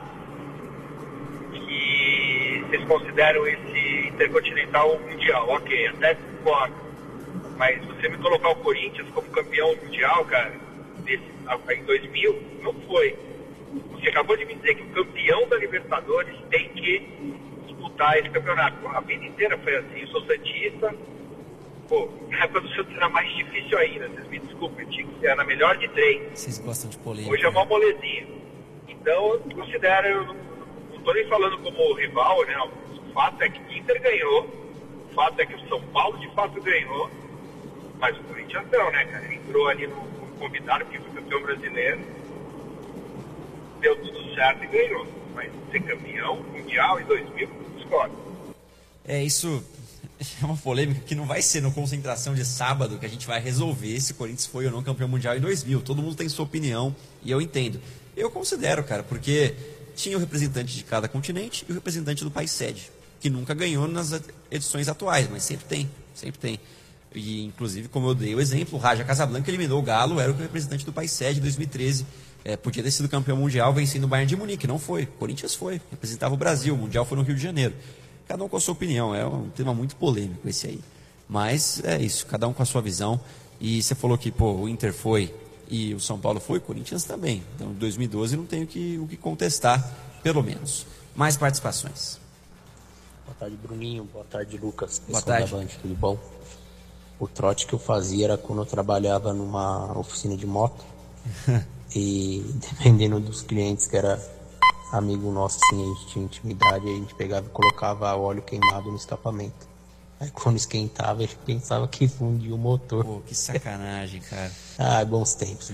que vocês consideram esse Intercontinental um mundial. Ok, até concordo. Mas você me colocar o Corinthians como campeão mundial, cara, em 2000, não foi. Você acabou de me dizer que o campeão da Libertadores tem que disputar esse campeonato. A vida inteira foi assim. Eu sou santista. Pô, na época do Santos era mais difícil ainda. Vocês me desculpem, tinha que ser na melhor de 3. Vocês gostam de polêmica. Hoje é uma molezinha. Então, eu considero, não estou nem falando como rival, né? O fato é que o Inter ganhou. O fato é que o São Paulo, de fato, ganhou. Mas o Corinthians não, né, cara? Ele entrou ali no convidado, porque foi campeão brasileiro. Deu tudo certo e ganhou. Mas ser campeão mundial em 2000, discordo. Isso é uma polêmica que não vai ser no Concentração de sábado que a gente vai resolver se o Corinthians foi ou não campeão mundial em 2000. Todo mundo tem sua opinião e eu entendo. Eu considero, cara, porque tinha o representante de cada continente e o representante do país sede, que nunca ganhou nas edições atuais, mas sempre tem. E, inclusive, como eu dei o exemplo, o Raja Casablanca eliminou o Galo, era o representante do país sede em 2013. Podia ter sido campeão mundial vencendo o Bayern de Munique, não foi. O Corinthians foi, representava o Brasil, o Mundial foi no Rio de Janeiro. Cada um com a sua opinião, é um tema muito polêmico esse aí. Mas é isso, cada um com a sua visão. E você falou que o Inter foi e o São Paulo foi, o Corinthians também. Então, em 2012 não tem o que contestar, pelo menos. Mais participações. Boa tarde, Bruninho. Boa tarde, Lucas. Boa tarde. Da Band, tudo bom? O trote que eu fazia era quando eu trabalhava numa oficina de moto. E dependendo dos clientes que era amigo nosso, assim, a gente tinha intimidade, a gente pegava e colocava óleo queimado no escapamento. Aí quando esquentava, ele pensava que fundia o motor. Pô, que sacanagem, cara. Bons tempos.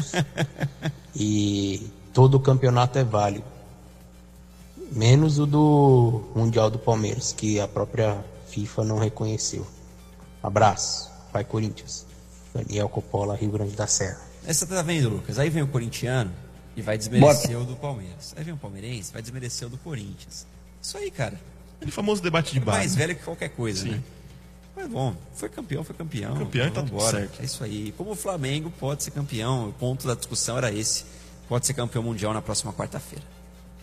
E todo o campeonato é válido. Menos o do Mundial do Palmeiras, que a própria FIFA não reconheceu. Abraço, Pai Corinthians. Daniel Coppola, Rio Grande da Serra. Você tá vendo, Lucas? Aí vem o corintiano e vai desmerecer o do Palmeiras. Aí vem o palmeirense, vai desmerecer o do Corinthians. Isso aí, cara. Aquele famoso debate de bar. Mais velho que qualquer coisa, né? Mas bom, foi campeão. Campeão então, tá tudo certo. É isso aí. Como o Flamengo pode ser campeão, o ponto da discussão era esse. Pode ser campeão mundial na próxima quarta-feira.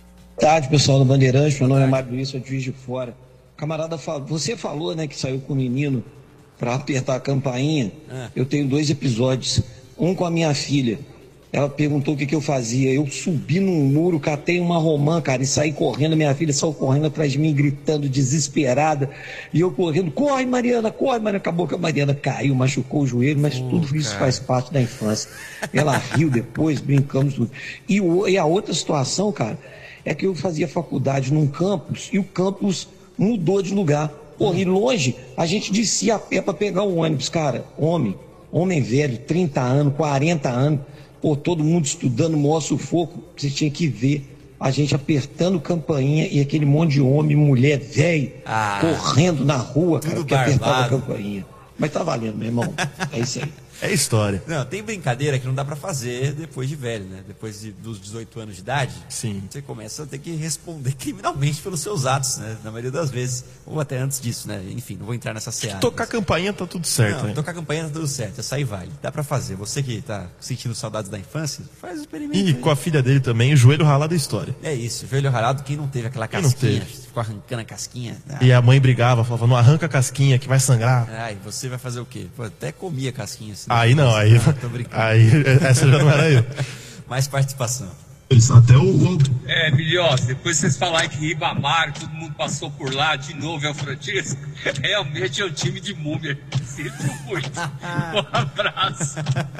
tarde, pessoal do Bandeirante. Meu nome é Mário Luiz, sou de Juiz de Fora. Camarada, você falou, né, que saiu com o menino para apertar a campainha. Eu tenho 2 episódios. Um com a minha filha. Ela perguntou o que eu fazia. Eu subi num muro, catei uma romã, cara, e saí correndo. Minha filha saiu correndo atrás de mim, gritando, desesperada. E eu correndo, corre, Mariana, corre, Mariana. Acabou que a Mariana caiu, machucou o joelho, mas tudo isso faz parte da infância. Ela riu depois, brincamos tudo. E a outra situação, cara, é que eu fazia faculdade num campus e o campus mudou de lugar. Porra, e longe, a gente descia a pé para pegar o ônibus, cara. Homem velho, 30 anos, 40 anos. Pô, todo mundo estudando, maior sufoco, você tinha que ver a gente apertando campainha e aquele monte de homem, mulher, velho, correndo na rua, cara, porque apertava a campainha. Mas tá valendo, meu irmão. É isso aí. É história. Não, tem brincadeira que não dá pra fazer depois de velho, né? Depois dos 18 anos de idade, sim, você começa a ter que responder criminalmente pelos seus atos, né? Na maioria das vezes. Ou até antes disso, né? Enfim, não vou entrar nessa seara. Tocar campainha tá tudo certo, não, né? Tocar campainha tá tudo certo, essa aí vale. Dá pra fazer. Você que tá sentindo saudades da infância, faz o experimento. E com a filha dele também, o joelho ralado é história. É isso, joelho ralado, quem não teve aquela casquinha, ficou arrancando a casquinha. E a mãe brigava, falava, não arranca a casquinha que vai sangrar. Ai, você vai fazer o quê? Pô, até comia casquinha. Assim, aí não, aí... Tô brincando. Aí, essa já não era eu. Mais participação. Até Milhões, depois vocês falarem que Ribamar, todo mundo passou por lá, de novo é o Francisco, realmente é o time de múmia. Sinto muito. Um abraço.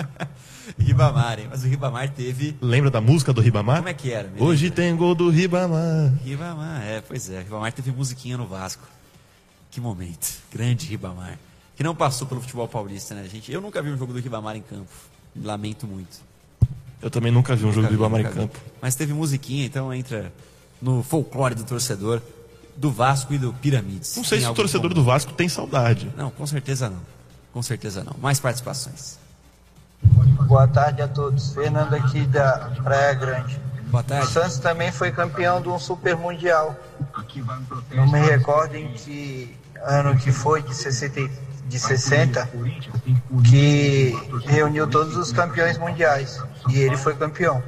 Ribamar, hein? Mas o Ribamar teve... Lembra da música do Ribamar? Como é que era? Hoje tem gol do Ribamar. Ribamar, pois é. Ribamar teve musiquinha no Vasco. Que momento. Grande Ribamar. Que não passou pelo futebol paulista, né, gente? Eu nunca vi um jogo do Ribamar em campo. Lamento muito. Eu também nunca vi um jogo do Ribamar em campo. Mas teve musiquinha, então entra no folclore do torcedor do Vasco e do Piramides. Não sei se o torcedor do Vasco tem saudade. Não, com certeza não. Com certeza não. Mais participações. Boa tarde a todos. Fernando aqui da Praia Grande. Boa tarde. O Santos também foi campeão de um Super Mundial. Não me recordo em que ano que foi, de 60, que reuniu todos os campeões mundiais. E ele foi campeão.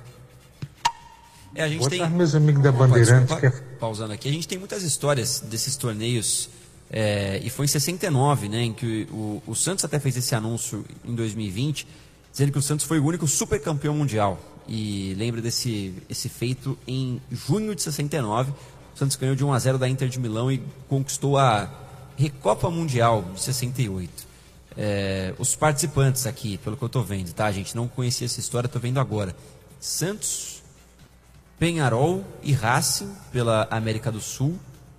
A gente Boa tem... tarde, meus amigos da Bandeirantes. Pausando aqui, a gente tem muitas histórias desses torneios. E foi em 69, né, em que o Santos até fez esse anúncio em 2020, dizendo que o Santos foi o único super campeão mundial. E lembra esse feito em junho de 69. O Santos ganhou de 1-0 da Inter de Milão e conquistou a Recopa Mundial de 68. Os participantes aqui, pelo que eu estou vendo, tá, gente? Não conhecia essa história, estou vendo agora. Santos, Peñarol e Racing pela América do Sul.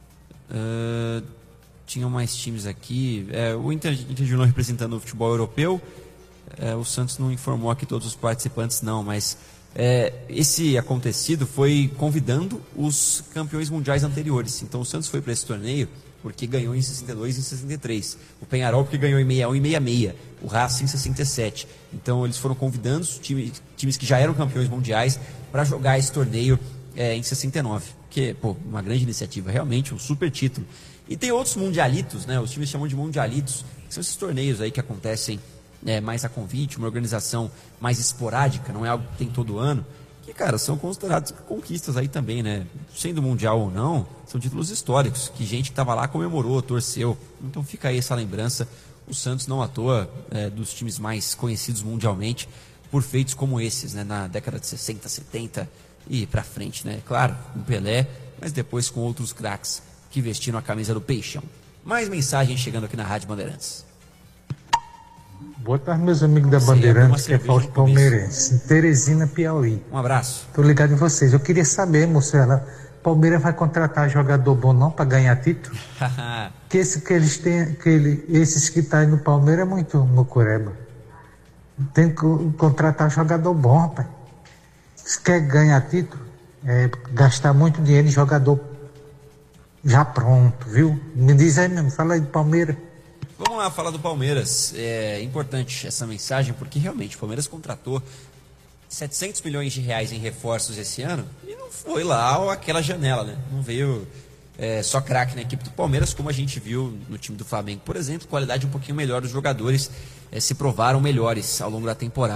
Tinham mais times aqui. O Inter de Milão representando o futebol europeu. O Santos não informou aqui todos os participantes, não, mas esse acontecido foi convidando os campeões mundiais anteriores. Então o Santos foi para esse torneio porque ganhou em 62 e em 63. O Peñarol porque ganhou em 61 e 66. O Racing em 67. Então eles foram convidando os times que já eram campeões mundiais para jogar esse torneio em 69. Que, pô, uma grande iniciativa, realmente um super título. E tem outros mundialitos, né? Os times chamam de mundialitos, que são esses torneios aí que acontecem mais a convite, uma organização mais esporádica, não é algo que tem todo ano, que, cara, são considerados conquistas aí também, né? Sendo mundial ou não, são títulos históricos, que gente que estava lá comemorou, torceu. Então fica aí essa lembrança. O Santos, não à toa, dos times mais conhecidos mundialmente, por feitos como esses, né? Na década de 60, 70 e pra frente, né? Claro, com Pelé, mas depois com outros craques que vestiram a camisa do Peixão. Mais mensagens chegando aqui na Rádio Bandeirantes. Boa tarde, meus amigos da Bandeirantes, que é Fausto Palmeirense, Teresina, Piauí. Um abraço. Tô ligado em vocês. Eu queria saber, moça, Palmeiras vai contratar jogador bom não para ganhar título? Que esses que estão aí no Palmeiras é muito mucureba. Tem que contratar jogador bom, rapaz. Se quer ganhar título, gastar muito dinheiro em jogador já pronto, viu? Me diz aí mesmo, fala aí do Palmeiras. Vamos lá falar do Palmeiras. É importante essa mensagem porque realmente o Palmeiras contratou 700 milhões de reais em reforços esse ano e não foi lá aquela janela, né? Não veio só craque na equipe do Palmeiras, como a gente viu no time do Flamengo, por exemplo. Qualidade um pouquinho melhor dos jogadores se provaram melhores ao longo da temporada.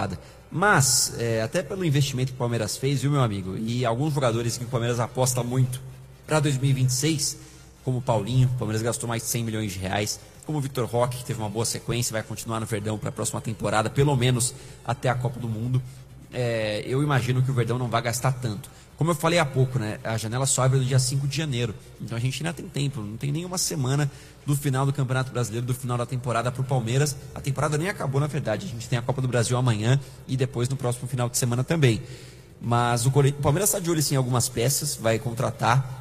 Mas, até pelo investimento que o Palmeiras fez, viu, meu amigo? E alguns jogadores que o Palmeiras aposta muito para 2026, como o Paulinho, o Palmeiras gastou mais de 100 milhões de reais, como o Vitor Roque, que teve uma boa sequência, vai continuar no Verdão para a próxima temporada, pelo menos até a Copa do Mundo. Eu imagino que o Verdão não vai gastar tanto. Como eu falei há pouco, né? A janela só abre no dia 5 de janeiro. Então a gente ainda tem tempo, não tem nenhuma semana do final do Campeonato Brasileiro, do final da temporada para o Palmeiras. A temporada nem acabou, na verdade. A gente tem a Copa do Brasil amanhã e depois no próximo final de semana também. Mas o Palmeiras está de olho sim, em algumas peças, vai contratar.